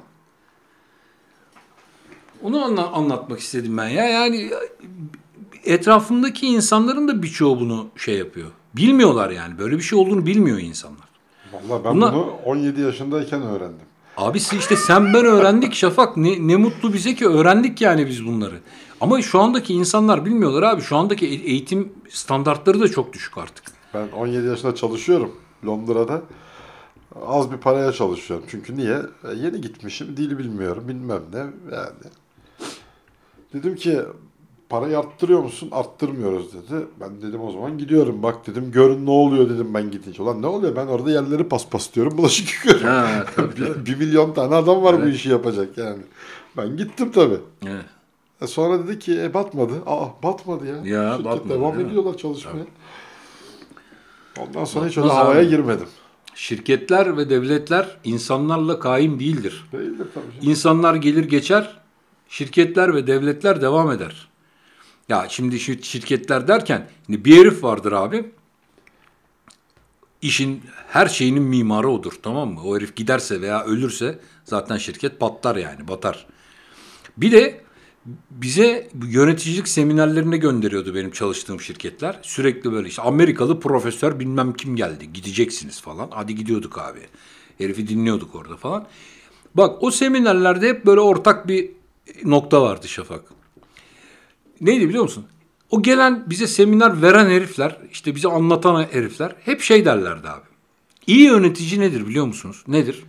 Onu anlatmak istedim ben ya. Yani etrafımdaki insanların da birçoğu bunu şey yapıyor. Bilmiyorlar yani. Böyle bir şey olduğunu bilmiyor insanlar. Vallahi ben bunu 17 yaşındayken öğrendim. Abisi işte sen ben öğrendik Şafak. Ne mutlu bize ki öğrendik yani biz bunları. Ama şu andaki insanlar bilmiyorlar abi. Şu andaki eğitim standartları da çok düşük artık. Ben 17 yaşında çalışıyorum Londra'da. Az bir paraya çalışıyorum. Çünkü niye? Yeni gitmişim. Dili bilmiyorum. Bilmem ne. Yani. Dedim ki parayı arttırıyor musun? Arttırmıyoruz dedi. Ben dedim o zaman gidiyorum. Bak dedim görün ne oluyor dedim ben gidince. Ulan ne oluyor? Ben orada yerleri paspaslıyorum. Bulaşık yıkıyorum. Ha, tabii. 1 milyon tane adam var bu işi yapacak yani. Ben gittim tabii. Evet. Sonra dedi ki batmadı. Batmadı ya. Ya, Şirket batmadı, devam değil mi? ediyorlar çalışmaya. Ondan sonra hiç Batmaz öyle havaya abi. girmedim. Şirketler ve devletler insanlarla kaim değildir. Değildir tabii. İnsanlar gelir geçer, şirketler ve devletler devam eder. Ya şimdi şu şirketler derken bir herif vardır abi. İşin her şeyinin mimarı odur, tamam mı? O herif giderse veya ölürse zaten şirket patlar yani, batar. Bir de bize yöneticilik seminerlerine gönderiyordu benim çalıştığım şirketler. Sürekli böyle işte Amerikalı profesör bilmem kim geldi. Gideceksiniz falan. Hadi gidiyorduk abi. Herifi dinliyorduk orada falan. Bak o seminerlerde hep böyle ortak bir nokta vardı Şafak. Neydi biliyor musun? O gelen bize seminer veren herifler, işte bize anlatan herifler hep şey derlerdi abi. İyi yönetici nedir biliyor musunuz? Nedir?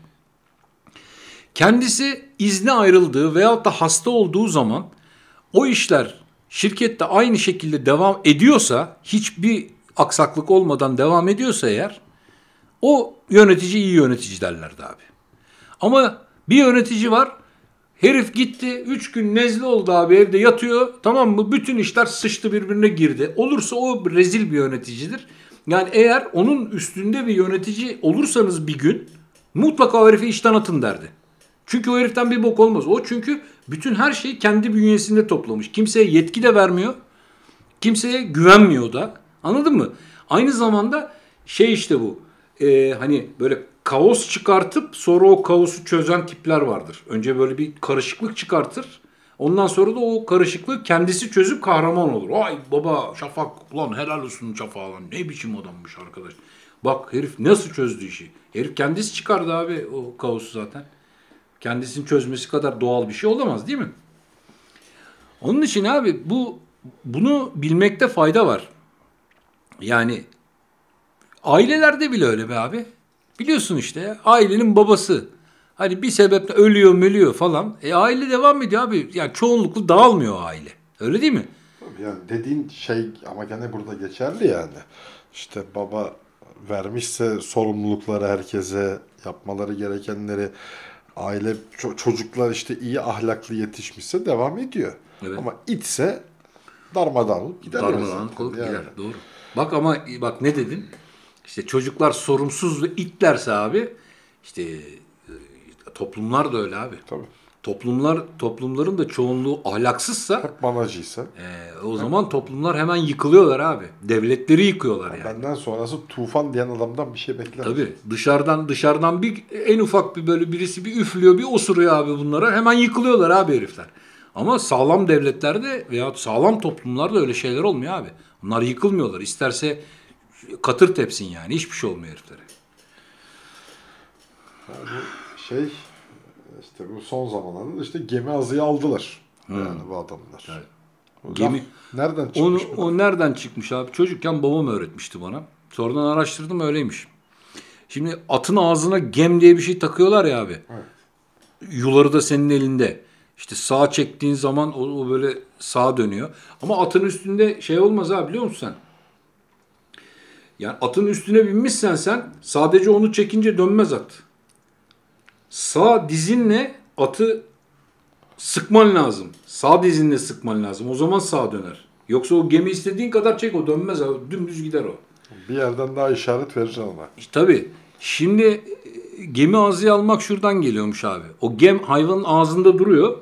Kendisi izne ayrıldığı veyahut da hasta olduğu zaman o işler şirkette aynı şekilde devam ediyorsa, hiçbir aksaklık olmadan devam ediyorsa eğer, o yönetici iyi yönetici derlerdi abi. Ama bir yönetici var, herif gitti 3 gün nezle oldu abi evde yatıyor, tamam mı? Bütün işler sıçtı birbirine girdi. Olursa o rezil bir yöneticidir. Yani eğer onun üstünde bir yönetici olursanız bir gün mutlaka o herifi işten atın derdi. Çünkü o heriften bir bok olmaz. O çünkü bütün her şeyi kendi bünyesinde toplamış. Kimseye yetki de vermiyor. Kimseye güvenmiyor da. Anladın mı? Aynı zamanda şey işte bu. Hani böyle kaos çıkartıp sonra o kaosu çözen tipler vardır. Önce böyle bir karışıklık çıkartır. Ondan sonra da o karışıklığı kendisi çözüp kahraman olur. Ay baba Şafak ulan helal olsun Şafak lan. Ne biçim adammış arkadaş. Bak herif nasıl çözdü işi. Herif kendisi çıkardı abi o kaosu zaten. Kendisini çözmesi kadar doğal bir şey olamaz değil mi? Onun için abi bunu bilmekte fayda var. Yani ailelerde bile öyle be abi. Biliyorsun işte ya, ailenin babası. Hani bir sebeple ölüyor falan. Aile devam ediyor abi. Yani çoğunlukla dağılmıyor aile. Öyle değil mi? Tabii yani dediğin şey ama gene burada geçerli yani. İşte baba vermişse sorumlulukları herkese, yapmaları gerekenleri, aile çocuklar işte iyi ahlaklı yetişmişse devam ediyor. Evet. Ama itse darmadağın gider. Darmadağın olup gider. Doğru. Bak ne dedin? İşte çocuklar sorumsuz ve itlerse abi işte toplumlar da öyle abi. Tabii. Toplumların da çoğunluğu ahlaksızsa Hep manacıysa. O zaman toplumlar hemen yıkılıyorlar abi. Devletleri yıkıyorlar yani. Benden sonrası tufan diyen adamdan bir şey bekler. Tabii dışarıdan bir en ufak bir böyle birisi bir üflüyor bir osuruyor abi bunlara hemen yıkılıyorlar abi herifler. Ama sağlam devletlerde veya sağlam toplumlarda öyle şeyler olmuyor abi. Bunlar yıkılmıyorlar. İsterse katır tepsin yani. Hiçbir şey olmuyor heriflere. Yani işte bu son zamanlarda işte gemi azıyı aldılar. Yani bu adamlar. Evet. Gemi nereden çıkmış? O nereden çıkmış abi? Çocukken babam öğretmişti bana. Sonradan araştırdım öyleymiş. Şimdi atın ağzına gem diye bir şey takıyorlar ya abi. Evet. Yuları da senin elinde. İşte sağa çektiğin zaman o böyle sağa dönüyor. Ama atın üstünde şey olmaz abi biliyor musun sen? Yani atın üstüne binmişsen sen sadece onu çekince dönmez at. Sağ dizinle atı sıkman lazım. Sağ dizinle sıkman lazım. O zaman sağa döner. Yoksa o gemi istediğin kadar çek, o dönmez abi. Dümdüz gider o. Bir yerden daha işaret vereceksin ona. Tabii. Şimdi gemi azıya almak şuradan geliyormuş abi. O hayvanın ağzında duruyor.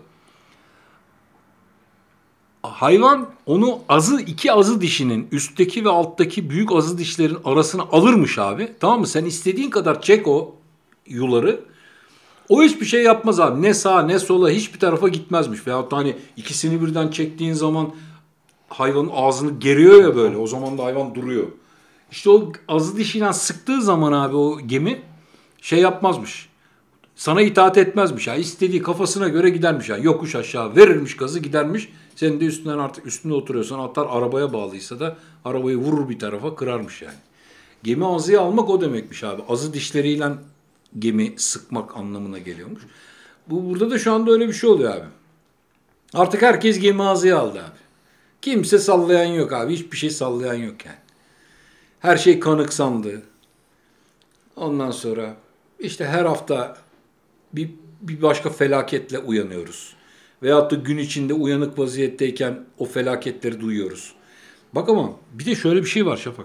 Hayvan onu iki azı dişinin üstteki ve alttaki büyük azı dişlerin arasına alırmış abi. Tamam mı? Sen istediğin kadar çek o yuları. O hiçbir şey yapmaz abi. Ne sağa ne sola hiçbir tarafa gitmezmiş. Veyahut da hani ikisini birden çektiğin zaman hayvanın ağzını geriyor ya böyle. O zaman da hayvan duruyor. İşte o azı dişiyle sıktığı zaman abi o gemi şey yapmazmış. Sana itaat etmezmiş. Ya. İstediği kafasına göre gidermiş. Ya. Yokuş aşağı verirmiş gazı gidermiş. Senin de üstünden artık üstünde oturuyorsan atar, arabaya bağlıysa da arabayı vurur bir tarafa kırarmış yani. Gemi azıya almak o demekmiş abi. Azı dişleriyle gemi sıkmak anlamına geliyormuş. Burada da şu anda öyle bir şey oluyor abi. Artık herkes gemi azıya aldı abi. Kimse sallayan yok abi. Hiçbir şey sallayan yok yani. Her şey kanıksandı. Ondan sonra işte her hafta bir başka felaketle uyanıyoruz. Veyahut da gün içinde uyanık vaziyetteyken o felaketleri duyuyoruz. Bak ama bir de şöyle bir şey var Şafak.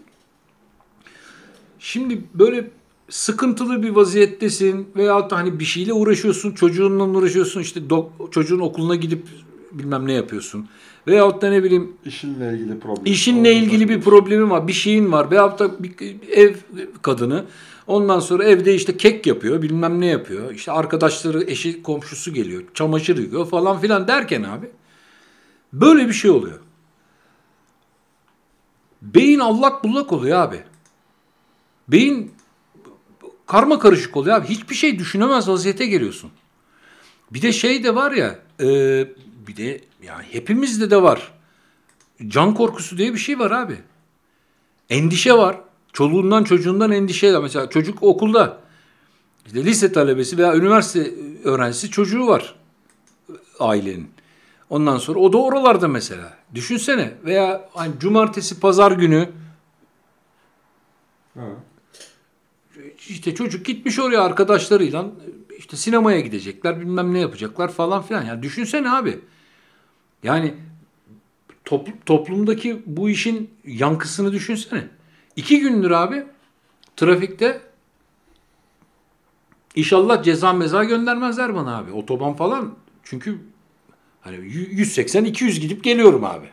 Şimdi böyle sıkıntılı bir vaziyettesin veyahut da hani bir şeyle uğraşıyorsun, çocuğunla uğraşıyorsun, işte çocuğun okuluna gidip bilmem ne yapıyorsun. Veyahut da ne bileyim İşinle ilgili problem. İşinle ilgili bir problemin var, bir şeyin var. Veyahut da bir ev kadını ondan sonra evde işte kek yapıyor, bilmem ne yapıyor. İşte arkadaşları, eşi, komşusu geliyor, çamaşır yıkıyor falan filan derken abi böyle bir şey oluyor. Beyin allak bullak oluyor abi. Beyin karma karışık oluyor abi. Hiçbir şey düşünemez vaziyete geliyorsun. Bir de şey de var ya, bir de yani hepimizde de var. Can korkusu diye bir şey var abi. Endişe var. Çoluğundan çocuğundan endişe var. Mesela çocuk okulda. İşte lise talebesi veya üniversite öğrencisi çocuğu var ailenin. Ondan sonra o da oralarda mesela. Düşünsene veya hani cumartesi pazar günü işte çocuk gitmiş oraya arkadaşlarıyla işte sinemaya gidecekler, bilmem ne yapacaklar falan filan. Yani düşünsene abi. Yani toplumdaki bu işin yankısını düşünsene. 2 gündür abi trafikte inşallah ceza meza göndermezler bana abi. Otoban falan. Çünkü hani 180-200 gidip geliyorum abi.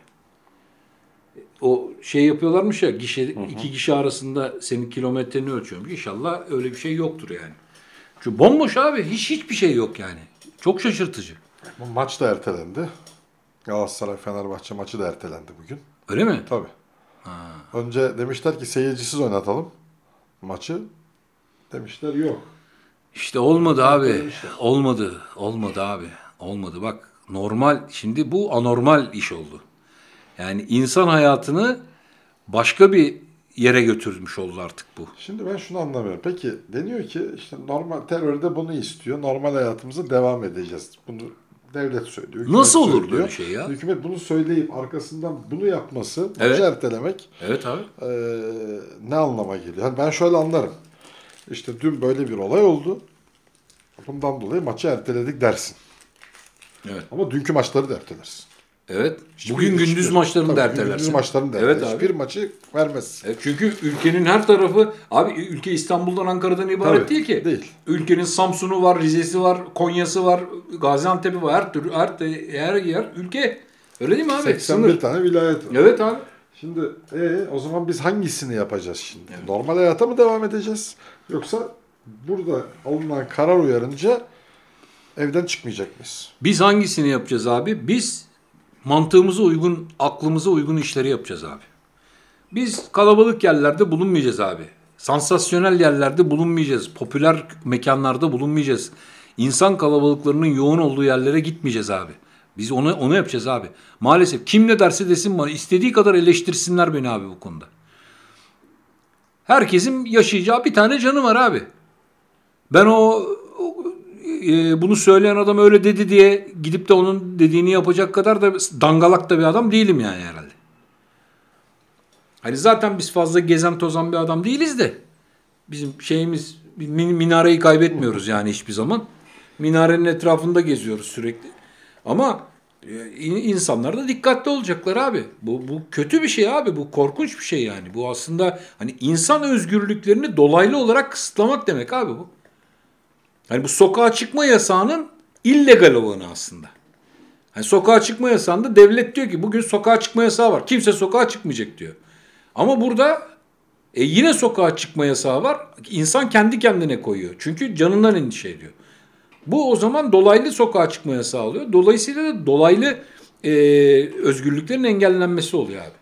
O şey yapıyorlarmış ya iki gişe arasında senin kilometreni ölçüyormuş. İnşallah öyle bir şey yoktur yani. Çünkü bomboş abi. Hiçbir şey yok yani. Çok şaşırtıcı. Bu maç da ertelendi. Galatasaray-Fenerbahçe maçı da ertelendi bugün. Öyle mi? Tabii. Önce demişler ki seyircisiz oynatalım maçı. Demişler yok. İşte olmadı abi. Olmadı abi. Olmadı. Bak normal. Şimdi bu anormal iş oldu. Yani insan hayatını başka bir yere götürmüş oldu artık bu. Şimdi ben şunu anlamıyorum. Peki deniyor ki işte normal terörde bunu istiyor. Normal hayatımıza devam edeceğiz. Bunu devlet söylüyor. Nasıl olur söylüyor. böyle şey ya? Hükümet bunu söyleyip arkasından bunu yapması, Evet. maçı ertelemek Evet abi. Ne anlama geliyor? Yani ben şöyle anlarım. İşte dün böyle bir olay oldu. Bundan dolayı maçı erteledik dersin. Evet. Ama dünkü maçları da ertelersin. Evet. Bugün gündüz maçlarını da ertelersin. Gündüz maçlarını da Evet ertelersin. abi. Hiçbir maçı vermez. Çünkü ülkenin her tarafı, abi ülke İstanbul'dan Ankara'dan ibaret Tabii, değil ki. değil. Ülkenin Samsun'u var, Rize'si var, Konya'sı var, Gaziantep'i var, her yer ülke. Öyle değil mi abi? 81 tane vilayet var. Evet abi. Şimdi o zaman biz hangisini yapacağız şimdi? Evet. Normal hayata mı devam edeceğiz? Yoksa burada alınan karar uyarınca evden çıkmayacak mıyız? Biz hangisini yapacağız abi? Biz mantığımıza uygun, aklımıza uygun işleri yapacağız abi. Biz kalabalık yerlerde bulunmayacağız abi. Sansasyonel yerlerde bulunmayacağız. Popüler mekanlarda bulunmayacağız. İnsan kalabalıklarının yoğun olduğu yerlere gitmeyeceğiz abi. Biz onu yapacağız abi. Maalesef kim ne derse desin bana, istediği kadar eleştirsinler beni abi bu konuda. Herkesin yaşayacağı bir tane canı var abi. Ben bunu söyleyen adam öyle dedi diye gidip de onun dediğini yapacak kadar da dangalak da bir adam değilim yani herhalde. Hani zaten biz fazla gezen tozan bir adam değiliz de bizim şeyimiz, minareyi kaybetmiyoruz yani hiçbir zaman. Minarenin etrafında geziyoruz sürekli. Ama İnsanlar da dikkatli olacaklar abi. Bu kötü bir şey abi. Bu korkunç bir şey yani. Bu aslında hani insan özgürlüklerini dolaylı olarak kısıtlamak demek abi bu. Hani bu sokağa çıkma yasağının illegal olanı aslında. Hani sokağa çıkma yasağında devlet diyor ki bugün sokağa çıkma yasağı var. Kimse sokağa çıkmayacak diyor. Ama burada yine sokağa çıkma yasağı var. İnsan kendi kendine koyuyor. Çünkü canından endişe ediyor. Bu o zaman dolaylı sokağa çıkma yasağı oluyor. Dolayısıyla da dolaylı özgürlüklerin engellenmesi oluyor abi.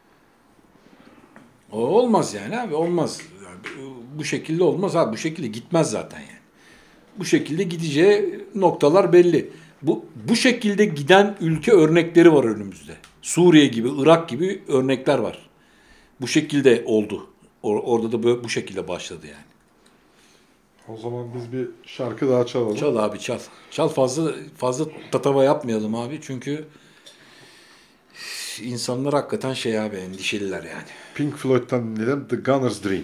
O olmaz yani abi, olmaz. Bu şekilde olmaz abi, bu şekilde gitmez zaten yani. Bu şekilde gideceği noktalar belli. Bu şekilde giden ülke örnekleri var önümüzde. Suriye gibi, Irak gibi örnekler var. Bu şekilde oldu. Orada da böyle bu şekilde başladı yani. O zaman biz bir şarkı daha çalalım. Çal abi çal. Çal, fazla tatava yapmayalım abi. Çünkü insanlar hakikaten şey abi, endişeliler yani. Pink Floyd'dan dinleyelim, The Gunner's Dream.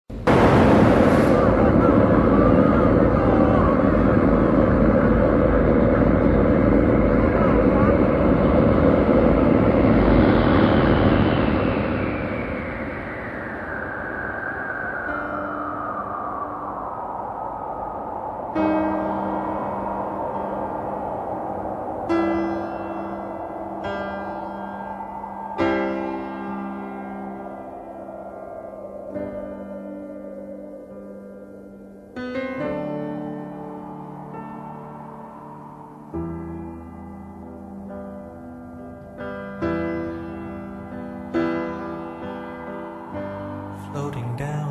Floating down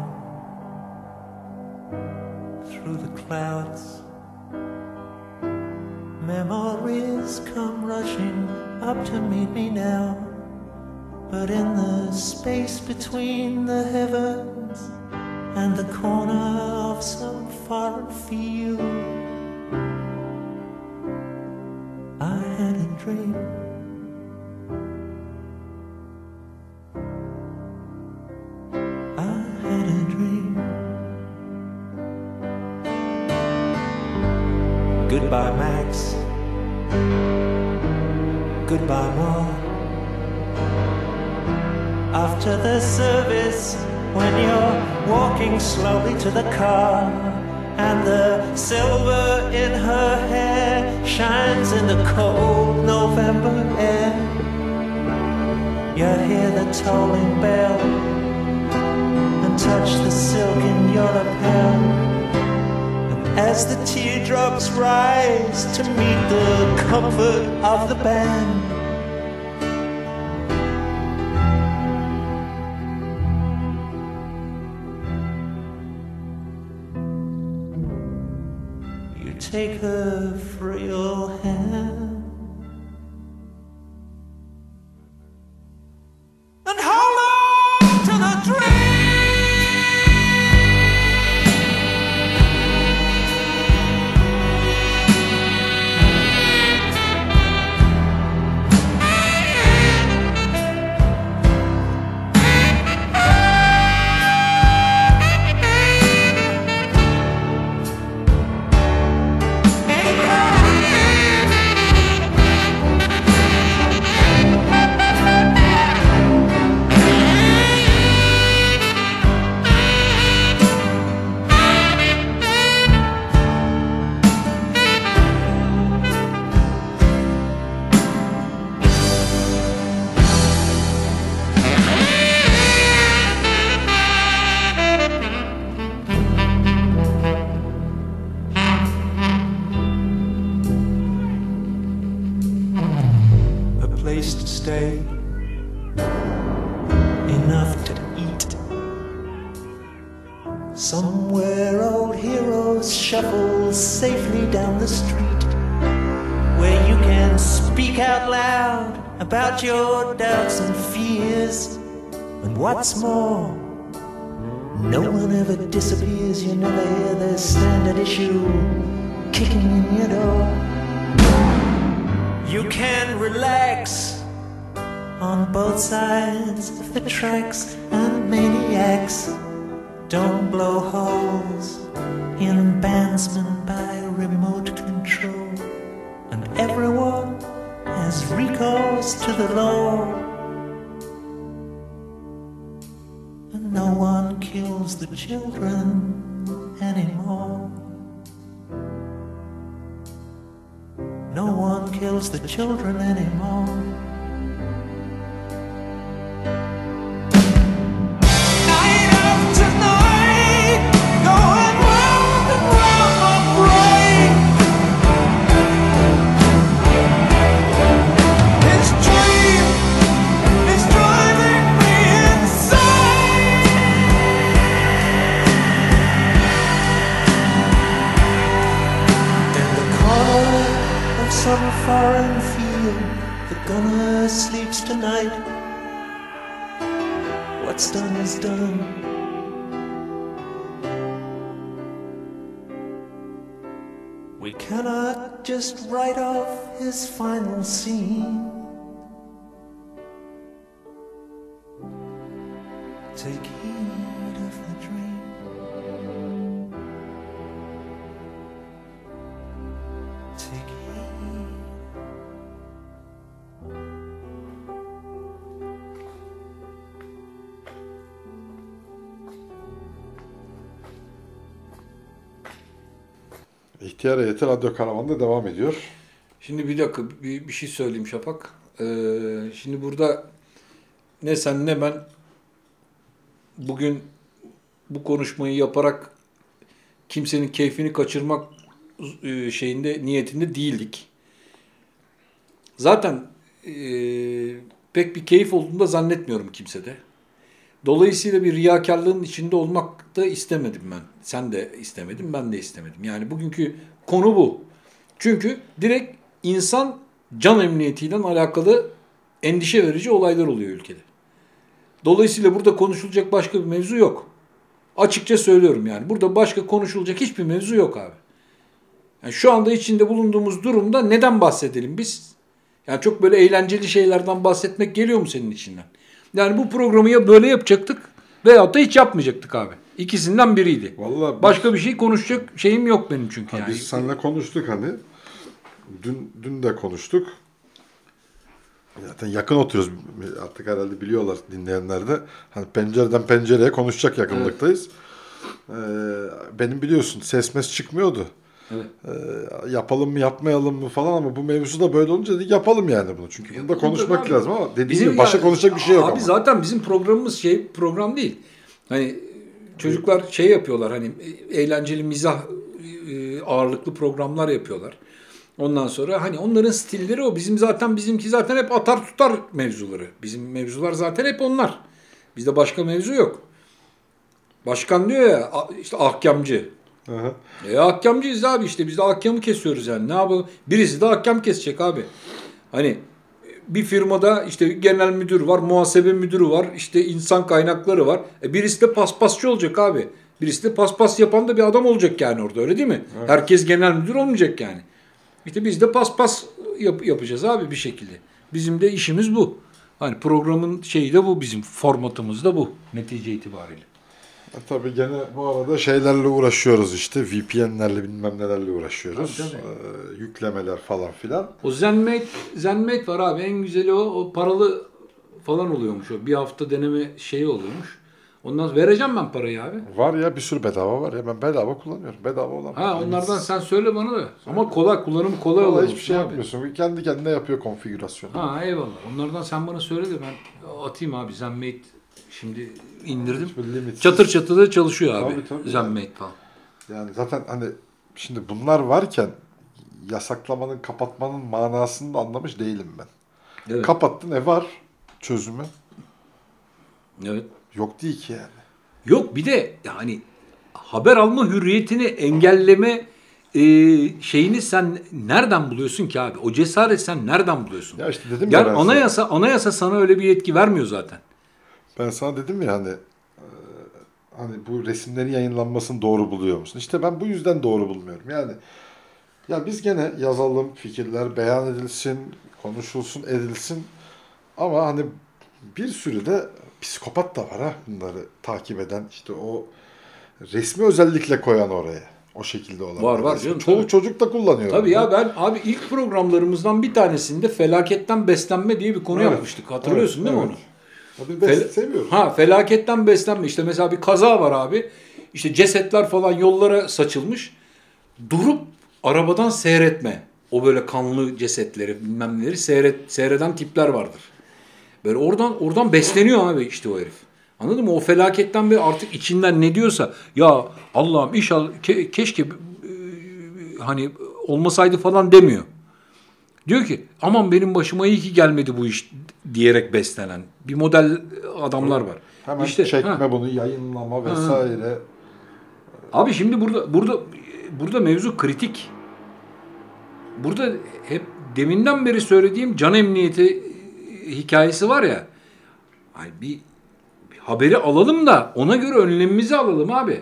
through the clouds, memories come rushing up to meet me now. But in the space between the heavens and the corner of some foreign field, I had a dream. Goodbye, Max. Goodbye, Mom. After the service, when you're walking slowly to the car, and the silver in her hair shines in the cold November air, you hear the tolling bell and touch the silk in your lapel. As the teardrops rise to meet the comfort of the band, you take her frail hand and hold on to the dream. Place to stay, enough to eat. Somewhere old heroes shuffle safely down the street, where you can speak out loud about your doubts and fears. And what's more, no one ever disappears. You never hear the standard issue kicking in your door. You can relax on both sides of the tracks, and maniacs don't blow holes in bandsmen by remote control. And everyone has recourse to the law, and no one kills the children anymore. No one kills the children anymore. Night after night, going round and round my brain. This dream is driving me insane. In the corner of some foreign field, the gunner sleeps tonight. What's done is done. We cannot just write off his final scene. Take heed of the dream. Take heed. İhtiyar Heyeti Radyo Karavan'da devam ediyor. Şimdi bir dakika bir şey söyleyeyim Şafak. Şimdi burada ne sen ne ben bugün bu konuşmayı yaparak kimsenin keyfini kaçırmak niyetinde değildik. Zaten pek bir keyif olduğunu da zannetmiyorum kimsede. Dolayısıyla bir riyakarlığın içinde olmak da istemedim ben. Sen de istemedin, ben de istemedim. Yani bugünkü konu bu. Çünkü direkt insan can emniyetiyle alakalı endişe verici olaylar oluyor ülkede. Dolayısıyla burada konuşulacak başka bir mevzu yok. Açıkça söylüyorum yani. Burada başka konuşulacak hiçbir mevzu yok abi. Yani şu anda içinde bulunduğumuz durumda neden bahsedelim biz? Yani çok böyle eğlenceli şeylerden bahsetmek geliyor mu senin içinden? Yani bu programı ya böyle yapacaktık veyahut da hiç yapmayacaktık abi. İkisinden biriydi. Vallahi başka bir şey konuşacak şeyim yok benim çünkü. Yani. Biz seninle konuştuk hani. Dün de konuştuk. Zaten yakın oturuyoruz. Artık herhalde biliyorlar dinleyenler de. Hani pencereden pencereye konuşacak yakınlıktayız. Evet. Benim biliyorsun ses mes çıkmıyordu. Evet. Yapalım mı yapmayalım mı falan ama bu mevzu da böyle olunca dedik yapalım yani bunu. Çünkü bunu da konuşmak abi lazım ama dediğim gibi başka konuşacak bir şey yok abi ama. Zaten bizim programımız program değil. Hani çocuklar yapıyorlar hani eğlenceli mizah ağırlıklı programlar yapıyorlar. Ondan sonra hani onların stilleri o. Bizimki zaten hep atar tutar mevzuları. Bizim mevzular zaten hep onlar. Bizde başka mevzu yok. Başkan diyor ya işte ahkamcı. Ahkamcıyız abi işte biz de ahkamı kesiyoruz yani. Ne yapalım? Birisi de ahkam kesecek abi. Hani bir firmada işte genel müdür var, muhasebe müdürü var, işte insan kaynakları var. Birisi de paspasçı olacak abi. Birisi de paspas yapan da bir adam olacak yani orada öyle değil mi? Evet. Herkes genel müdür olmayacak yani. İşte biz de paspas yapacağız abi bir şekilde. Bizim de işimiz bu. Hani programın şeyi de bu, bizim formatımız da bu netice itibariyle. Tabii gene bu arada şeylerle uğraşıyoruz işte. VPN'lerle bilmem nelerle uğraşıyoruz. Tabii. Yüklemeler falan filan. O Zenmate var abi. En güzeli o paralı falan oluyormuş o. Bir hafta deneme şeyi oluyormuş. Ondan sonra vereceğim ben parayı abi. Var ya bir sürü bedava var ya. Ben bedava kullanıyorum. Bedava olan. Onlardan sen söyle bana da. Ama kullanımı kolay olur. Hiçbir şey yapmıyorsun. Kendi kendine yapıyor konfigürasyonu. Eyvallah. Onlardan sen bana söyle de ben atayım abi. Zenmate şimdi indirdim. Çatır çatır da çalışıyor abi. Tabii. Zenmate falan. Yani zaten hani şimdi bunlar varken yasaklamanın, kapatmanın manasını da anlamış değilim ben. Evet. Kapattın var çözümü. Evet. Yok değil ki yani. Yok bir de yani haber alma hürriyetini engelleme şeyini sen nereden buluyorsun ki abi? O cesaret sen nereden buluyorsun? Ya işte dedim ya anayasa sana öyle bir yetki vermiyor zaten. Ben sana dedim ya hani bu resimlerin yayınlanmasını doğru buluyor musun? İşte ben bu yüzden doğru bulmuyorum. Yani ya biz gene yazalım, fikirler beyan edilsin, konuşulsun, edilsin. Ama hani bir sürü de psikopat da var ha bunları takip eden. İşte o resmi özellikle koyan oraya. O şekilde olan. Var canım. Çoluk çocuk da kullanıyor. Tabii ya ben abi ilk programlarımızdan bir tanesinde felaketten beslenme diye bir konu yapmıştık. Hatırlıyorsun değil mi onu? Biz seviyoruz. Felaketten beslenme. İşte mesela bir kaza var abi. İşte cesetler falan yollara saçılmış. Durup arabadan seyretme. O böyle kanlı cesetleri bilmem neleri seyreden tipler vardır. Böyle oradan besleniyor abi işte o herif. Anladın mı? O felaketten bir artık içinden ne diyorsa ya Allah'ım inşallah keşke hani olmasaydı falan demiyor. Diyor ki aman benim başıma iyi ki gelmedi bu iş diyerek beslenen bir model adamlar var. Hemen işte, çekme bunu yayınlama vesaire. Abi şimdi burada mevzu kritik. Burada hep deminden beri söylediğim can emniyeti hikayesi var ya. Hani bir haberi alalım da ona göre önlemimizi alalım abi.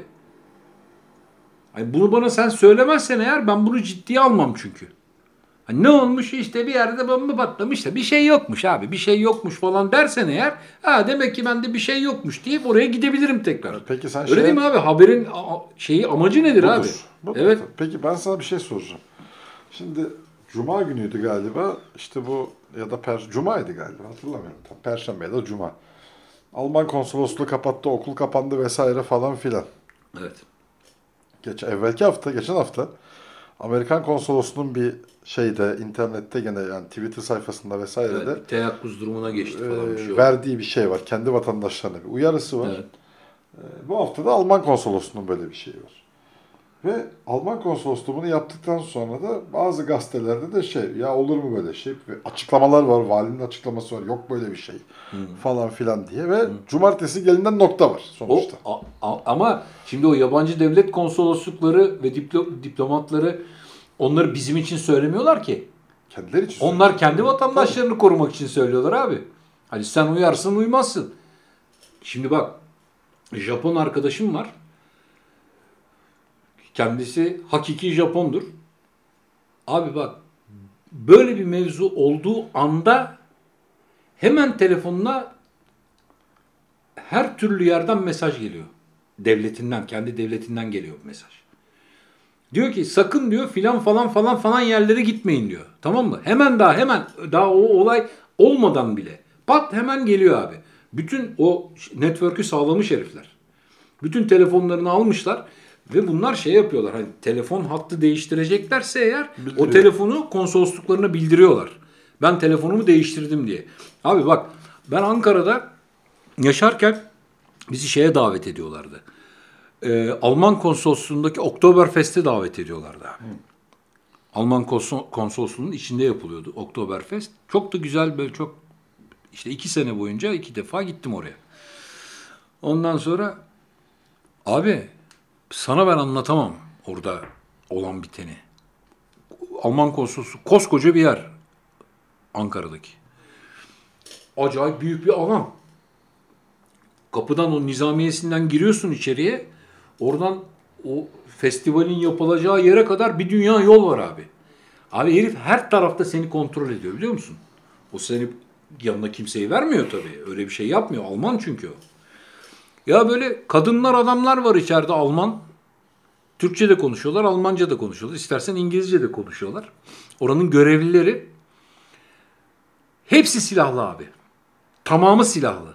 Hani bunu bana sen söylemezsen eğer ben bunu ciddiye almam çünkü. Hani ne olmuş işte bir yerde bomba patlamış da bir şey yokmuş abi bir şey yokmuş falan dersen eğer demek ki bende bir şey yokmuş deyip oraya gidebilirim tekrar. Peki sen öyle değil mi abi? Haberin amacı nedir budur, abi? Budur. Evet. Peki ben sana bir şey soracağım. Şimdi Cuma günüydü galiba. İşte bu ya da Cuma'ydı galiba hatırlamıyorum. Perşembe ya da Cuma. Alman konsolosluğu kapattı, okul kapandı vesaire falan filan. Evet. Geçen hafta Amerikan konsolosluğunun bir internette gene yani Twitter sayfasında vesairede Evet, teyakkuz durumuna geçti falan bir şey verdiği bir şey var. Kendi vatandaşlarına bir uyarısı var. Evet. Bu hafta da Alman konsolosluğunun böyle bir şeyi var. Ve Alman konsolosluğu bunu yaptıktan sonra da bazı gazetelerde de ya olur mu böyle şey? Ve açıklamalar var, valinin açıklaması var, yok böyle bir şey falan filan diye ve cumartesi gelinen nokta var sonuçta. Ama şimdi o yabancı devlet konsoloslukları ve diplomatları onları bizim için söylemiyorlar ki. Kendileri için onlar kendi vatandaşlarını korumak için söylüyorlar abi. Hani sen uyarsın uymazsın. Şimdi bak Japon arkadaşım var. Kendisi hakiki Japondur. Abi bak böyle bir mevzu olduğu anda hemen telefonuna her türlü yerden mesaj geliyor. Kendi devletinden geliyor mesaj. Diyor ki sakın diyor filan falan yerlere gitmeyin diyor. Tamam mı? Hemen daha o olay olmadan bile. Pat hemen geliyor abi. Bütün o network'ü sağlamış herifler. Bütün telefonlarını almışlar. Ve bunlar yapıyorlar. Hani telefon hattı değiştireceklerse eğer o telefonu konsolosluklarına bildiriyorlar. Ben telefonumu değiştirdim diye. Abi bak ben Ankara'da yaşarken bizi davet ediyorlardı. Alman konsolosluğundaki Oktoberfest'e davet ediyorlardı abi. Alman konsolosluğunun içinde yapılıyordu Oktoberfest. Çok da güzel böyle çok 2 sene boyunca 2 defa gittim oraya. Ondan sonra abi sana ben anlatamam orada olan biteni. Alman konsolosluğu koskoca bir yer Ankara'daki. Acayip büyük bir alan. Kapıdan o nizamiyesinden giriyorsun içeriye. Oradan o festivalin yapılacağı yere kadar bir dünya yol var abi. Abi herif her tarafta seni kontrol ediyor biliyor musun? O seni yanına kimseyi vermiyor tabii. Öyle bir şey yapmıyor. Alman çünkü o. Ya böyle kadınlar adamlar var içeride Alman. Türkçe de konuşuyorlar, Almanca da konuşuyorlar. İstersen İngilizce de konuşuyorlar. Oranın görevlileri hepsi silahlı abi. Tamamı silahlı.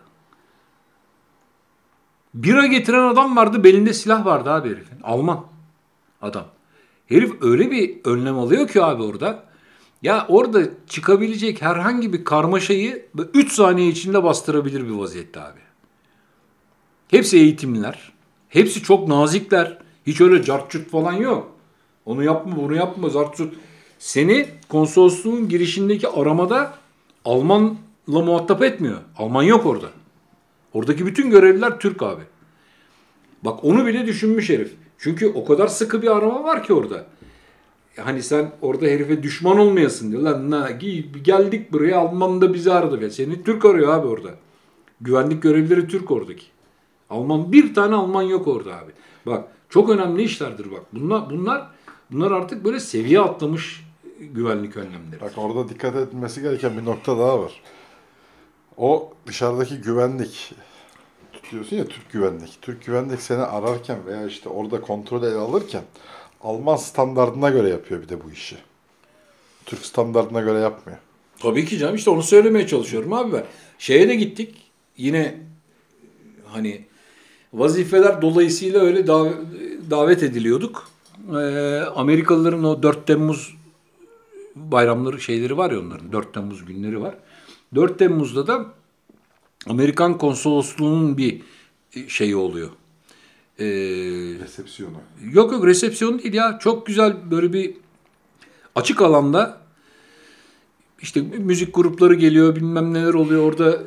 Bira getiren adam vardı, belinde silah vardı abi herifin. Alman adam. Herif öyle bir önlem alıyor ki abi orada. Ya orada çıkabilecek herhangi bir karmaşayı 3 saniye içinde bastırabilir bir vaziyette abi. Hepsi eğitimliler. Hepsi çok nazikler. Hiç öyle cartçut falan yok. Onu yapma, bunu yapma, zartçut. Seni konsolosluğun girişindeki aramada Almanla muhatap etmiyor. Alman yok orada. Oradaki bütün görevliler Türk abi. Bak onu bile düşünmüş herif. Çünkü o kadar sıkı bir arama var ki orada. Hani sen orada herife düşman olmayasın diyor. Lan geldik buraya Alman da bizi aradı. Seni Türk arıyor abi orada. Güvenlik görevlileri Türk oradaki. Alman bir tane Alman yok orada abi. Bak çok önemli işlerdir bak. Bunlar artık böyle seviye atlamış güvenlik önlemleri. Bak orada dikkat edilmesi gereken bir nokta daha var. O dışarıdaki güvenlik diyorsun ya Türk güvenlik. Türk güvenlik seni ararken veya orada kontrol ele alırken Alman standardına göre yapıyor bir de bu işi. Türk standardına göre yapmıyor. Tabii ki canım, işte onu söylemeye çalışıyorum abi ben. Şeye de gittik. Yine hani vazifeler dolayısıyla öyle davet ediliyorduk. Amerikalıların o 4 Temmuz bayramları şeyleri var ya onların. 4 Temmuz günleri var. 4 Temmuz'da da Amerikan konsolosluğunun bir şeyi oluyor. Resepsiyonu. Yok resepsiyon değil ya. Çok güzel böyle bir açık alanda işte müzik grupları geliyor, bilmem neler oluyor. Orada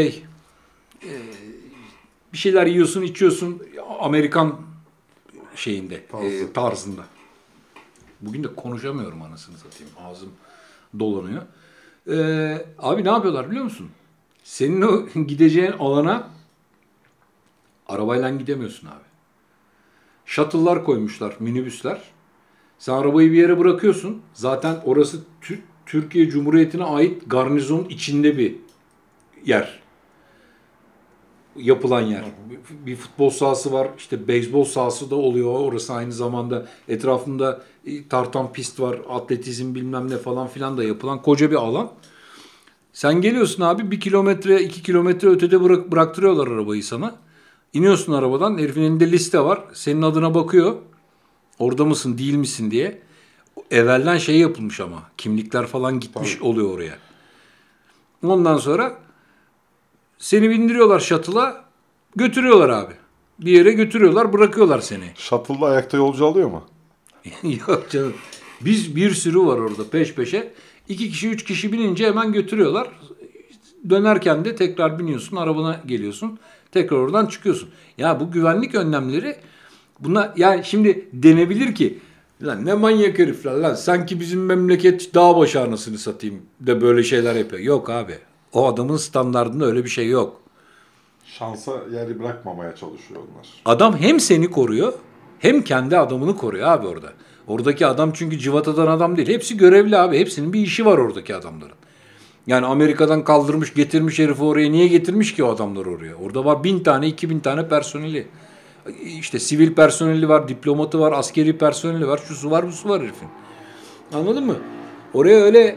bir şeyler yiyorsun, içiyorsun. Amerikan şeyinde, tarzında. Bugün de konuşamıyorum anasını satayım. Ağzım dolanıyor. Abi ne yapıyorlar biliyor musun? Senin o gideceğin alana arabayla gidemiyorsun abi. Shuttle'lar koymuşlar, minibüsler. Sen arabayı bir yere bırakıyorsun. Zaten orası Türkiye Cumhuriyeti'ne ait garnizonun içinde bir yer. Yapılan yer. Bir futbol sahası var. İşte beyzbol sahası da oluyor. Orası aynı zamanda etrafında tartan pist var. Atletizm bilmem ne falan filan da yapılan koca bir alan. Sen geliyorsun abi 1 kilometre 2 kilometre ötede bıraktırıyorlar arabayı sana. İniyorsun arabadan. Herifin elinde liste var. Senin adına bakıyor. Orada mısın değil misin diye. Evvelden şey yapılmış ama. Kimlikler falan gitmiş oluyor oraya. Ondan sonra seni bindiriyorlar shuttle'a. Götürüyorlar abi. Bir yere götürüyorlar, bırakıyorlar seni. Shuttle'da ayakta yolcu alıyor mu? Yok canım. Biz bir sürü var orada peş peşe. 2 kişi 3 kişi binince hemen götürüyorlar. Dönerken de tekrar biniyorsun, arabana geliyorsun. Tekrar oradan çıkıyorsun. Ya bu güvenlik önlemleri buna yani şimdi denebilir ki lan ne manyak herifler lan sanki bizim memleket dağ başı anasını satayım de böyle şeyler yapıyor. Yok abi. O adamın standardında öyle bir şey yok. Şansa yeri bırakmamaya çalışıyor onlar. Adam hem seni koruyor hem kendi adamını koruyor abi orada. Oradaki adam çünkü civatadan adam değil. Hepsi görevli abi. Hepsinin bir işi var oradaki adamların. Yani Amerika'dan kaldırmış getirmiş herifi oraya. Niye getirmiş ki o adamlar oraya? Orada var 1000 tane 2000 tane personeli. İşte sivil personeli var, diplomatı var, askeri personeli var. Şusu var busu var herifin. Anladın mı? Oraya öyle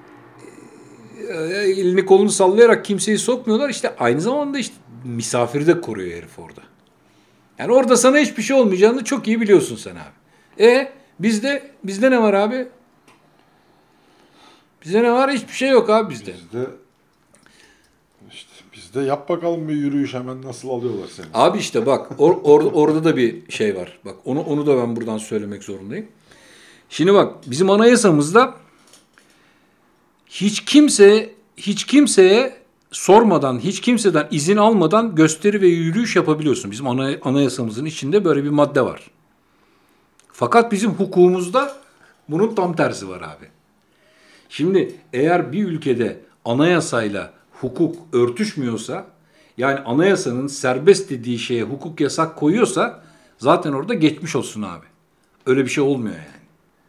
elini kolunu sallayarak kimseyi sokmuyorlar. İşte aynı zamanda işte misafiri de koruyor herif orada. Yani orada sana hiçbir şey olmayacağını çok iyi biliyorsun sen abi. Bizde ne var abi? Bizde ne var? Hiçbir şey yok abi bizde. Bizde yap bakalım bir yürüyüş hemen nasıl alıyorlar seni. Abi işte bak orada da bir şey var. Bak onu da ben buradan söylemek zorundayım. Şimdi bak bizim anayasamızda hiç kimseye sormadan, hiç kimseden izin almadan gösteri ve yürüyüş yapabiliyorsun. Bizim anayasamızın içinde böyle bir madde var. Fakat bizim hukukumuzda bunun tam tersi var abi. Şimdi eğer bir ülkede anayasayla hukuk örtüşmüyorsa, yani anayasanın serbest dediği şeye hukuk yasak koyuyorsa zaten orada geçmiş olsun abi. Öyle bir şey olmuyor yani.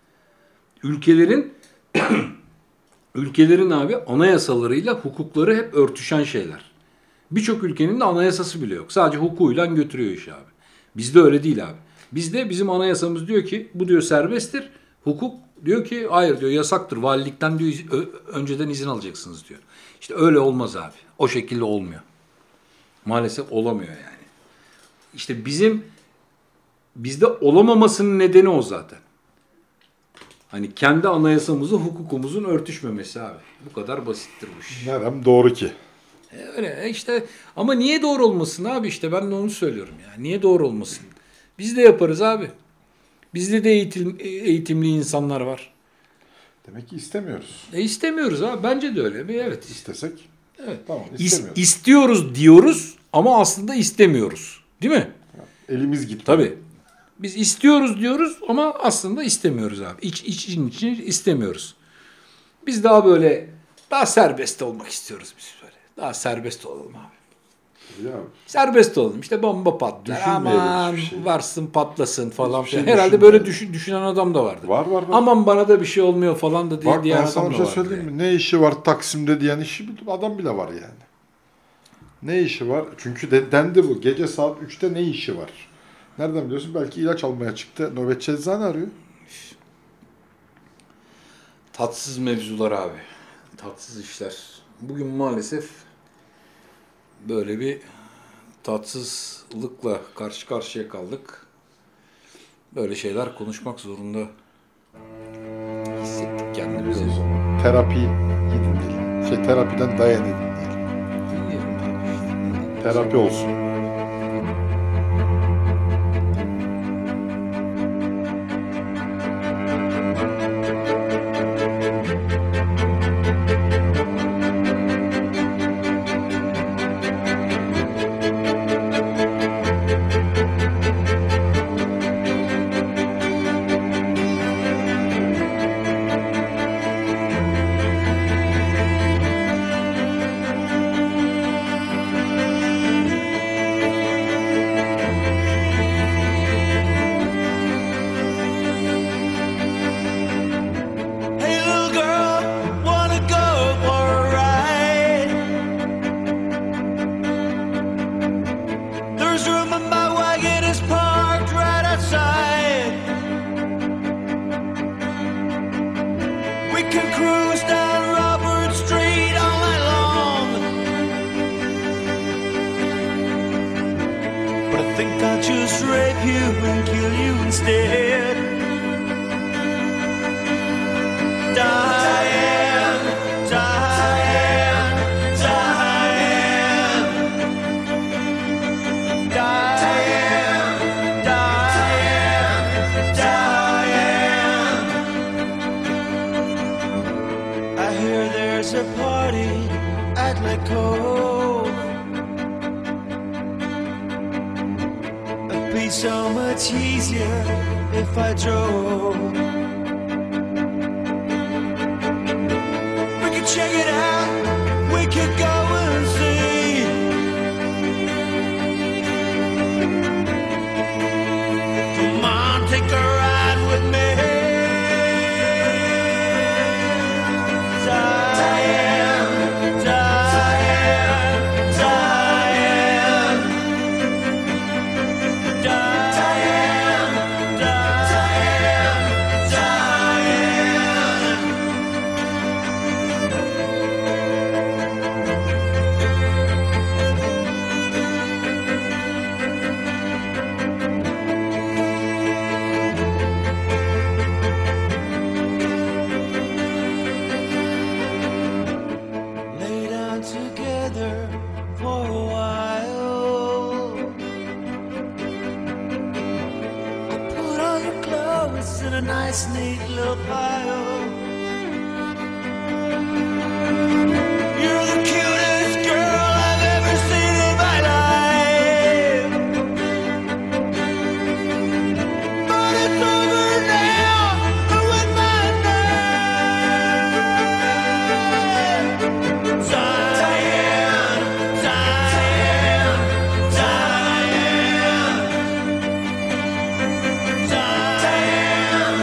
Ülkelerin abi anayasalarıyla hukukları hep örtüşen şeyler. Birçok ülkenin de anayasası bile yok. Sadece hukukuyla götürüyor işi abi. Bizde öyle değil abi. Bizde bizim anayasamız diyor ki bu diyor serbesttir. Hukuk diyor ki hayır diyor yasaktır. Valilikten diyor önceden izin alacaksınız diyor. İşte öyle olmaz abi. O şekilde olmuyor. Maalesef olamıyor yani. İşte bizde olamamasının nedeni o zaten. Hani kendi anayasamızın, hukukumuzun örtüşmemesi abi. Bu kadar basittir bu iş. Nerem doğru ki? Öyle işte ama niye doğru olmasın abi işte ben de onu söylüyorum ya. Niye doğru olmasın? Biz de yaparız abi. Bizde de eğitimli insanlar var. Demek ki istemiyoruz. İstemiyoruz abi. Bence de öyle. Evet. İstesek. Evet. Tamam istemiyoruz. İstiyoruz diyoruz ama aslında istemiyoruz. Değil mi? Elimiz gitti. Tabii. Biz istiyoruz diyoruz ama aslında istemiyoruz abi. İçin istemiyoruz. Biz daha böyle daha serbest olmak istiyoruz biz böyle. Daha serbest olalım abi. Ya, serbest olalım. İşte bomba patlar. Aman şey. Varsın patlasın falan Şey herhalde böyle düşünen adam da vardı. Var. Aman bana da bir şey olmuyor falan da diye Bak ben sana bir şey söyleyeyim mi? Ne işi var Taksim'de diyen adam bile var yani. Ne işi var? Çünkü dendi bu. Gece saat 3'te ne işi var? Nereden biliyorsun? Belki ilaç almaya çıktı. Nöbetçi eczane arıyor. Tatsız mevzular abi. Tatsız işler. Bugün maalesef böyle bir tatsızlıkla karşı karşıya kaldık. Böyle şeyler konuşmak zorunda hissettik kendimizi. Terapi gidin diyelim. Terapiden dayan edin diyelim. Terapi olsun. Hey little girl, wanna go for a ride? There's room in my wagon, it's parked right outside. We can cruise down Robert Street all night long. But I think I'll just rape you and kill you instead. Diane, Diane, Diane, Diane, Diane, Diane. I hear there's a party at Lake Cove. It'd be so much easier if I drove. Check it out, we could go and see. Come on, take a ride with me. Diane, Diane, Diane, Diane, Diane, Diane. Lay down together for a while. Put all your clothes in a nice, neat little pile. You're the cutest girl I've ever seen in my life. But it's over now with my name. Diane, Diane, Diane, Diane,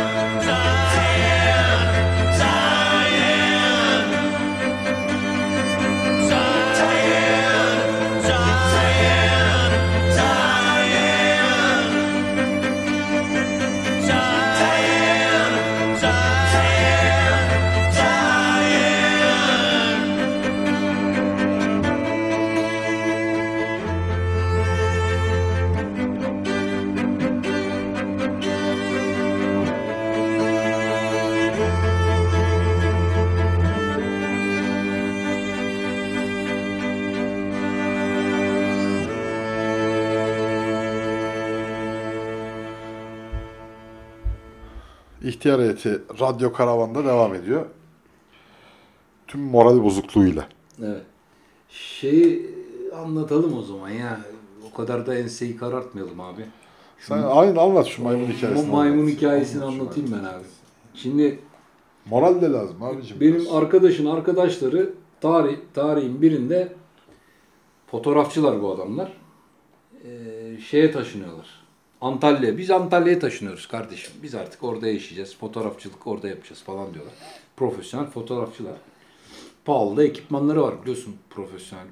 İhtiyar Heyeti Radyo Karavan'da devam ediyor. Tüm moral bozukluğuyla. Evet. Şeyi anlatalım o zaman ya. O kadar da enseyi karartmayalım abi. Sen aynı anlat şu maymun hikayesini. Maymun hikayesini anlatayım ben abi. Şimdi moral de lazım abicim. benim arkadaşın arkadaşları tarihin birinde fotoğrafçılar bu adamlar. Şeye taşınıyorlar. Antalya. Biz Antalya'ya taşınıyoruz kardeşim. Biz artık orada yaşayacağız. Fotoğrafçılık orada yapacağız falan diyorlar. Profesyonel fotoğrafçılar. Pahalı da ekipmanları var biliyorsun profesyonel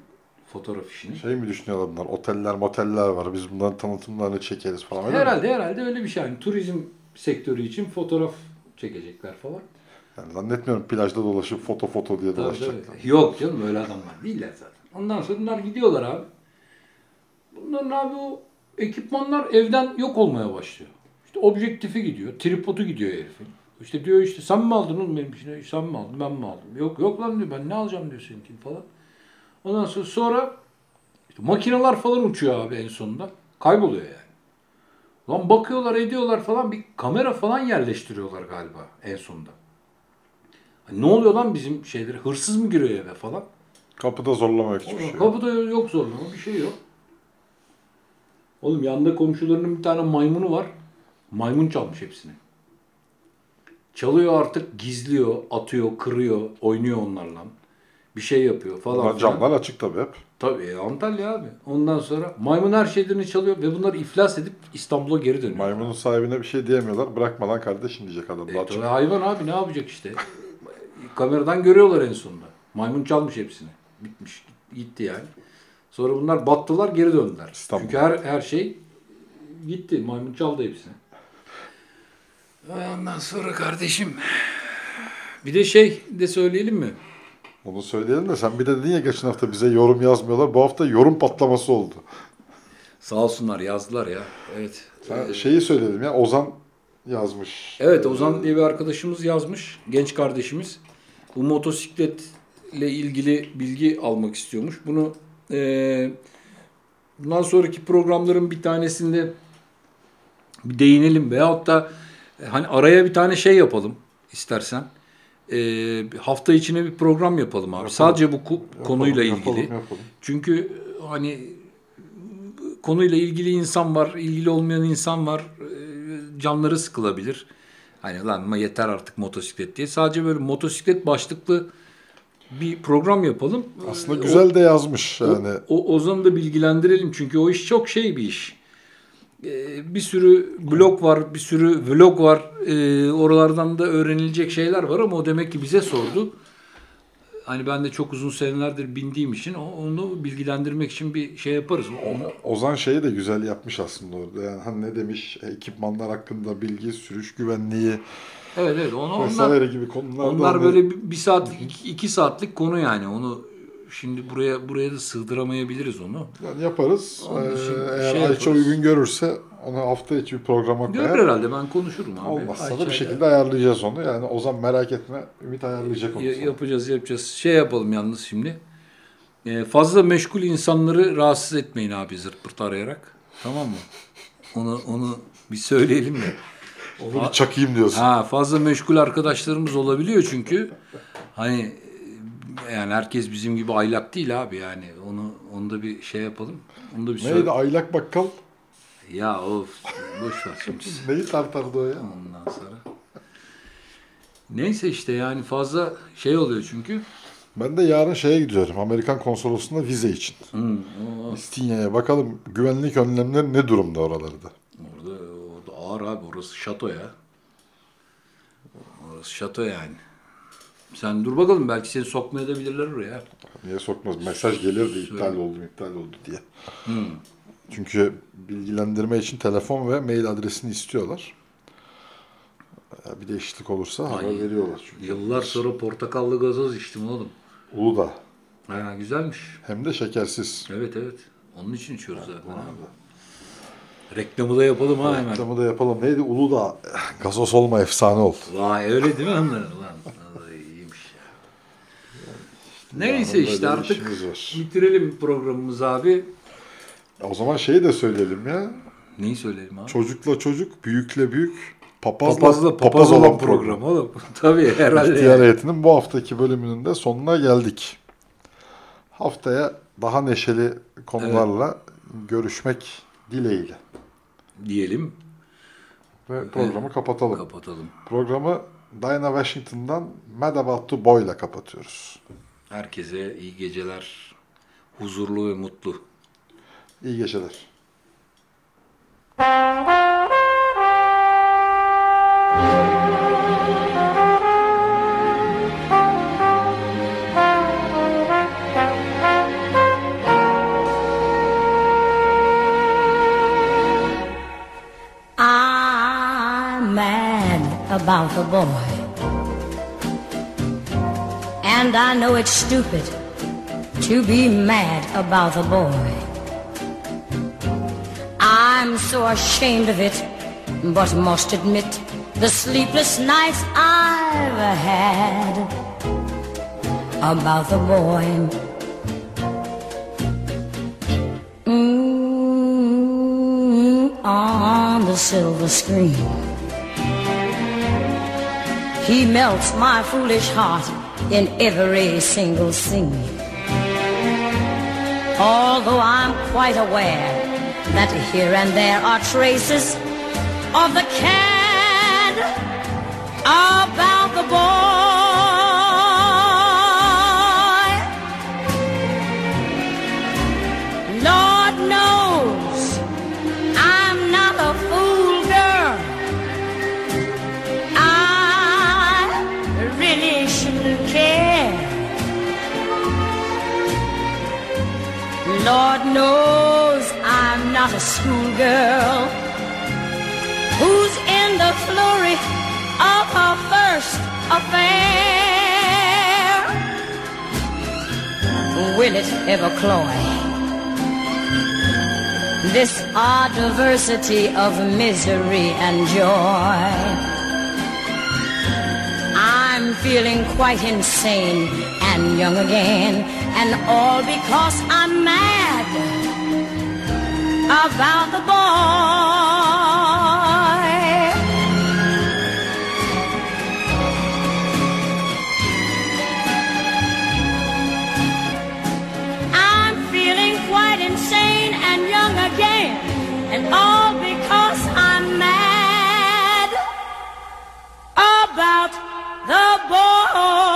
fotoğraf işini. Şey mi düşünüyorlar bunlar? Oteller moteller var. Biz bunların tanıtımlarını çekeriz falan. Öyle mi? Herhalde öyle bir şey. Yani turizm sektörü için fotoğraf çekecekler falan. Yani zannetmiyorum plajda dolaşıp foto diye dolaşacaklar. Yok canım, öyle adamlar değiller zaten. Ondan sonra bunlar gidiyorlar abi. Bunların abi o ekipmanlar evden yok olmaya başlıyor. İşte objektifi gidiyor, tripodu gidiyor herifin. İşte diyor işte sen mi aldın oğlum benim için? Sen mi aldın, ben mi aldım? Yok lan diyor, ben ne alacağım diyor seninkini falan. Ondan sonra işte makineler falan uçuyor abi en sonunda. Kayboluyor yani. Lan bakıyorlar ediyorlar falan, bir kamera falan yerleştiriyorlar galiba en sonunda. Hani ne oluyor lan bizim şeyleri? Hırsız mı giriyor eve falan? Kapıda zorlamak hiçbir şey yok. Kapıda yok zorlama, bir şey yok. Oğlum yanında komşularının bir tane maymunu var. Maymun çalmış hepsini. Çalıyor artık, gizliyor, atıyor, kırıyor, oynuyor onlarla. Bir şey yapıyor falan. Bunlar camlar açık tabii hep. Tabii Antalya abi. Ondan sonra maymun her şeylerini çalıyor ve bunlar iflas edip İstanbul'a geri dönüyor. Maymunun sahibine bir şey diyemiyorlar. Bırakma lan kardeşim diyecek adam. Tabii hayvan abi, ne yapacak işte. Kameradan görüyorlar en sonunda. Maymun çalmış hepsini. Bitmiş. Gitti yani. Sonra bunlar battılar, geri döndüler. İstanbul. Çünkü her şey gitti. Maymun çaldı hepsini. Ondan sonra kardeşim bir de şey de söyleyelim mi? Onu söyleyelim de sen bir de dedin ya geçen hafta bize yorum yazmıyorlar. Bu hafta yorum patlaması oldu. Sağ olsunlar, yazdılar ya. Evet. Sen şeyi söyledim ya, Ozan yazmış. Evet, Ozan diye bir arkadaşımız yazmış. Genç kardeşimiz. Bu motosikletle ilgili bilgi almak istiyormuş. Bunu bundan sonraki programların bir tanesinde bir değinelim veyahut da hani araya bir tane şey yapalım istersen. Hafta içine bir program yapalım abi. Yapalım. Sadece bu konuyla ilgili. Yapalım. Çünkü hani konuyla ilgili insan var, ilgili olmayan insan var. Canları sıkılabilir. Hani lan yeter artık motosiklet diye. Sadece böyle motosiklet başlıklı bir program yapalım. Aslında güzel de yazmış yani. Ozan'ı da bilgilendirelim. Çünkü o iş çok şey bir iş. Bir sürü blog var, bir sürü vlog var. Oralardan da öğrenilecek şeyler var ama o demek ki bize sordu. Hani ben de çok uzun senelerdir bindiğim için onu bilgilendirmek için bir şey yaparız. Ozan şeyi de güzel yapmış aslında orada. Yani hani ne demiş? Ekipmanlar hakkında bilgi, sürüş güvenliği Evet vesaire gibi konularda. Onlar böyle bir saatlik, 2 saatlik konu yani. Onu şimdi buraya da sığdıramayabiliriz onu. Yani yaparız. Eğer şey Ayça yaparız. uygun görürse onu hafta içi bir programa Görür koyar. herhalde, ben konuşurum abi. Olmazsa da bir şekilde ayarlayacağız onu. Yani Ozan merak etme, Ümit ayarlayacak onu. Yapacağız. Şey yapalım yalnız şimdi. Fazla meşgul insanları rahatsız etmeyin abi zırt pırt arayarak. Tamam mı? Onu bir söyleyelim mi? Onu bir çakayım diyorsun. Fazla meşgul arkadaşlarımız olabiliyor çünkü. Hani yani herkes bizim gibi aylak değil abi yani. Onu da bir şey yapalım. Onu da bir Neydi aylak bakkal? Ya of, boş ver şimdi. Neyi tartardı o ya? Ondan sonra. Neyse işte yani fazla şey oluyor çünkü. Ben de yarın şeye gidiyorum. Amerikan konsolosluğuna vize için. İstinye'ye bakalım güvenlik önlemleri ne durumda oralarda. Orada ağır abi, orası şato ya. Orası şato yani. Sen dur bakalım, belki seni sokmayabilirler oraya. Niye sokmaz? Mesaj gelirdi iptal oldu diye. Çünkü bilgilendirme için telefon ve mail adresini istiyorlar. Bir değişiklik olursa haber veriyorlar. Çünkü. Yıllar sonra portakallı gazoz içtim oğlum. Uludağ. Güzelmiş. Hem de şekersiz. Evet. Onun için içiyoruz zaten abi. Reklamı da yapalım hemen. Reklamı da yapalım. Neydi? Uludağ. Gazoz olma, efsane ol. Vay öyle değil mi onların? Vallahi iyiymiş ya. Neyse işte artık bitirelim programımızı abi. O zaman şeyi de söyleyelim ya. Neyi söyleyelim abi? Çocukla çocuk, büyükle büyük, papaz olan program oğlum. Tabii herhalde. İhtiyar heyetinin bu haftaki bölümünün de sonuna geldik. Haftaya daha neşeli konularla görüşmek dileğiyle. Diyelim. Ve programı kapatalım. Programı Diana Washington'dan Mad About the Boy ile kapatıyoruz. Herkese iyi geceler. Huzurlu ve mutlu. İyi geceler. about the boy. And I know it's stupid to be mad about the boy. I'm so ashamed of it, but must admit the sleepless nights I've had about the boy. On the silver screen, he melts my foolish heart in every single scene. Although I'm quite aware that here and there are traces of the cad about the boy. Lord knows I'm not a fool girl. I really shouldn't care. Lord knows I'm not a schoolgirl who's in the flurry of her first affair. Will it ever cloy this odd diversity of misery and joy? I'm feeling quite insane and young again, and all because I'm mad about the boy. I'm feeling quite insane and young again, and all because I'm mad about the boy.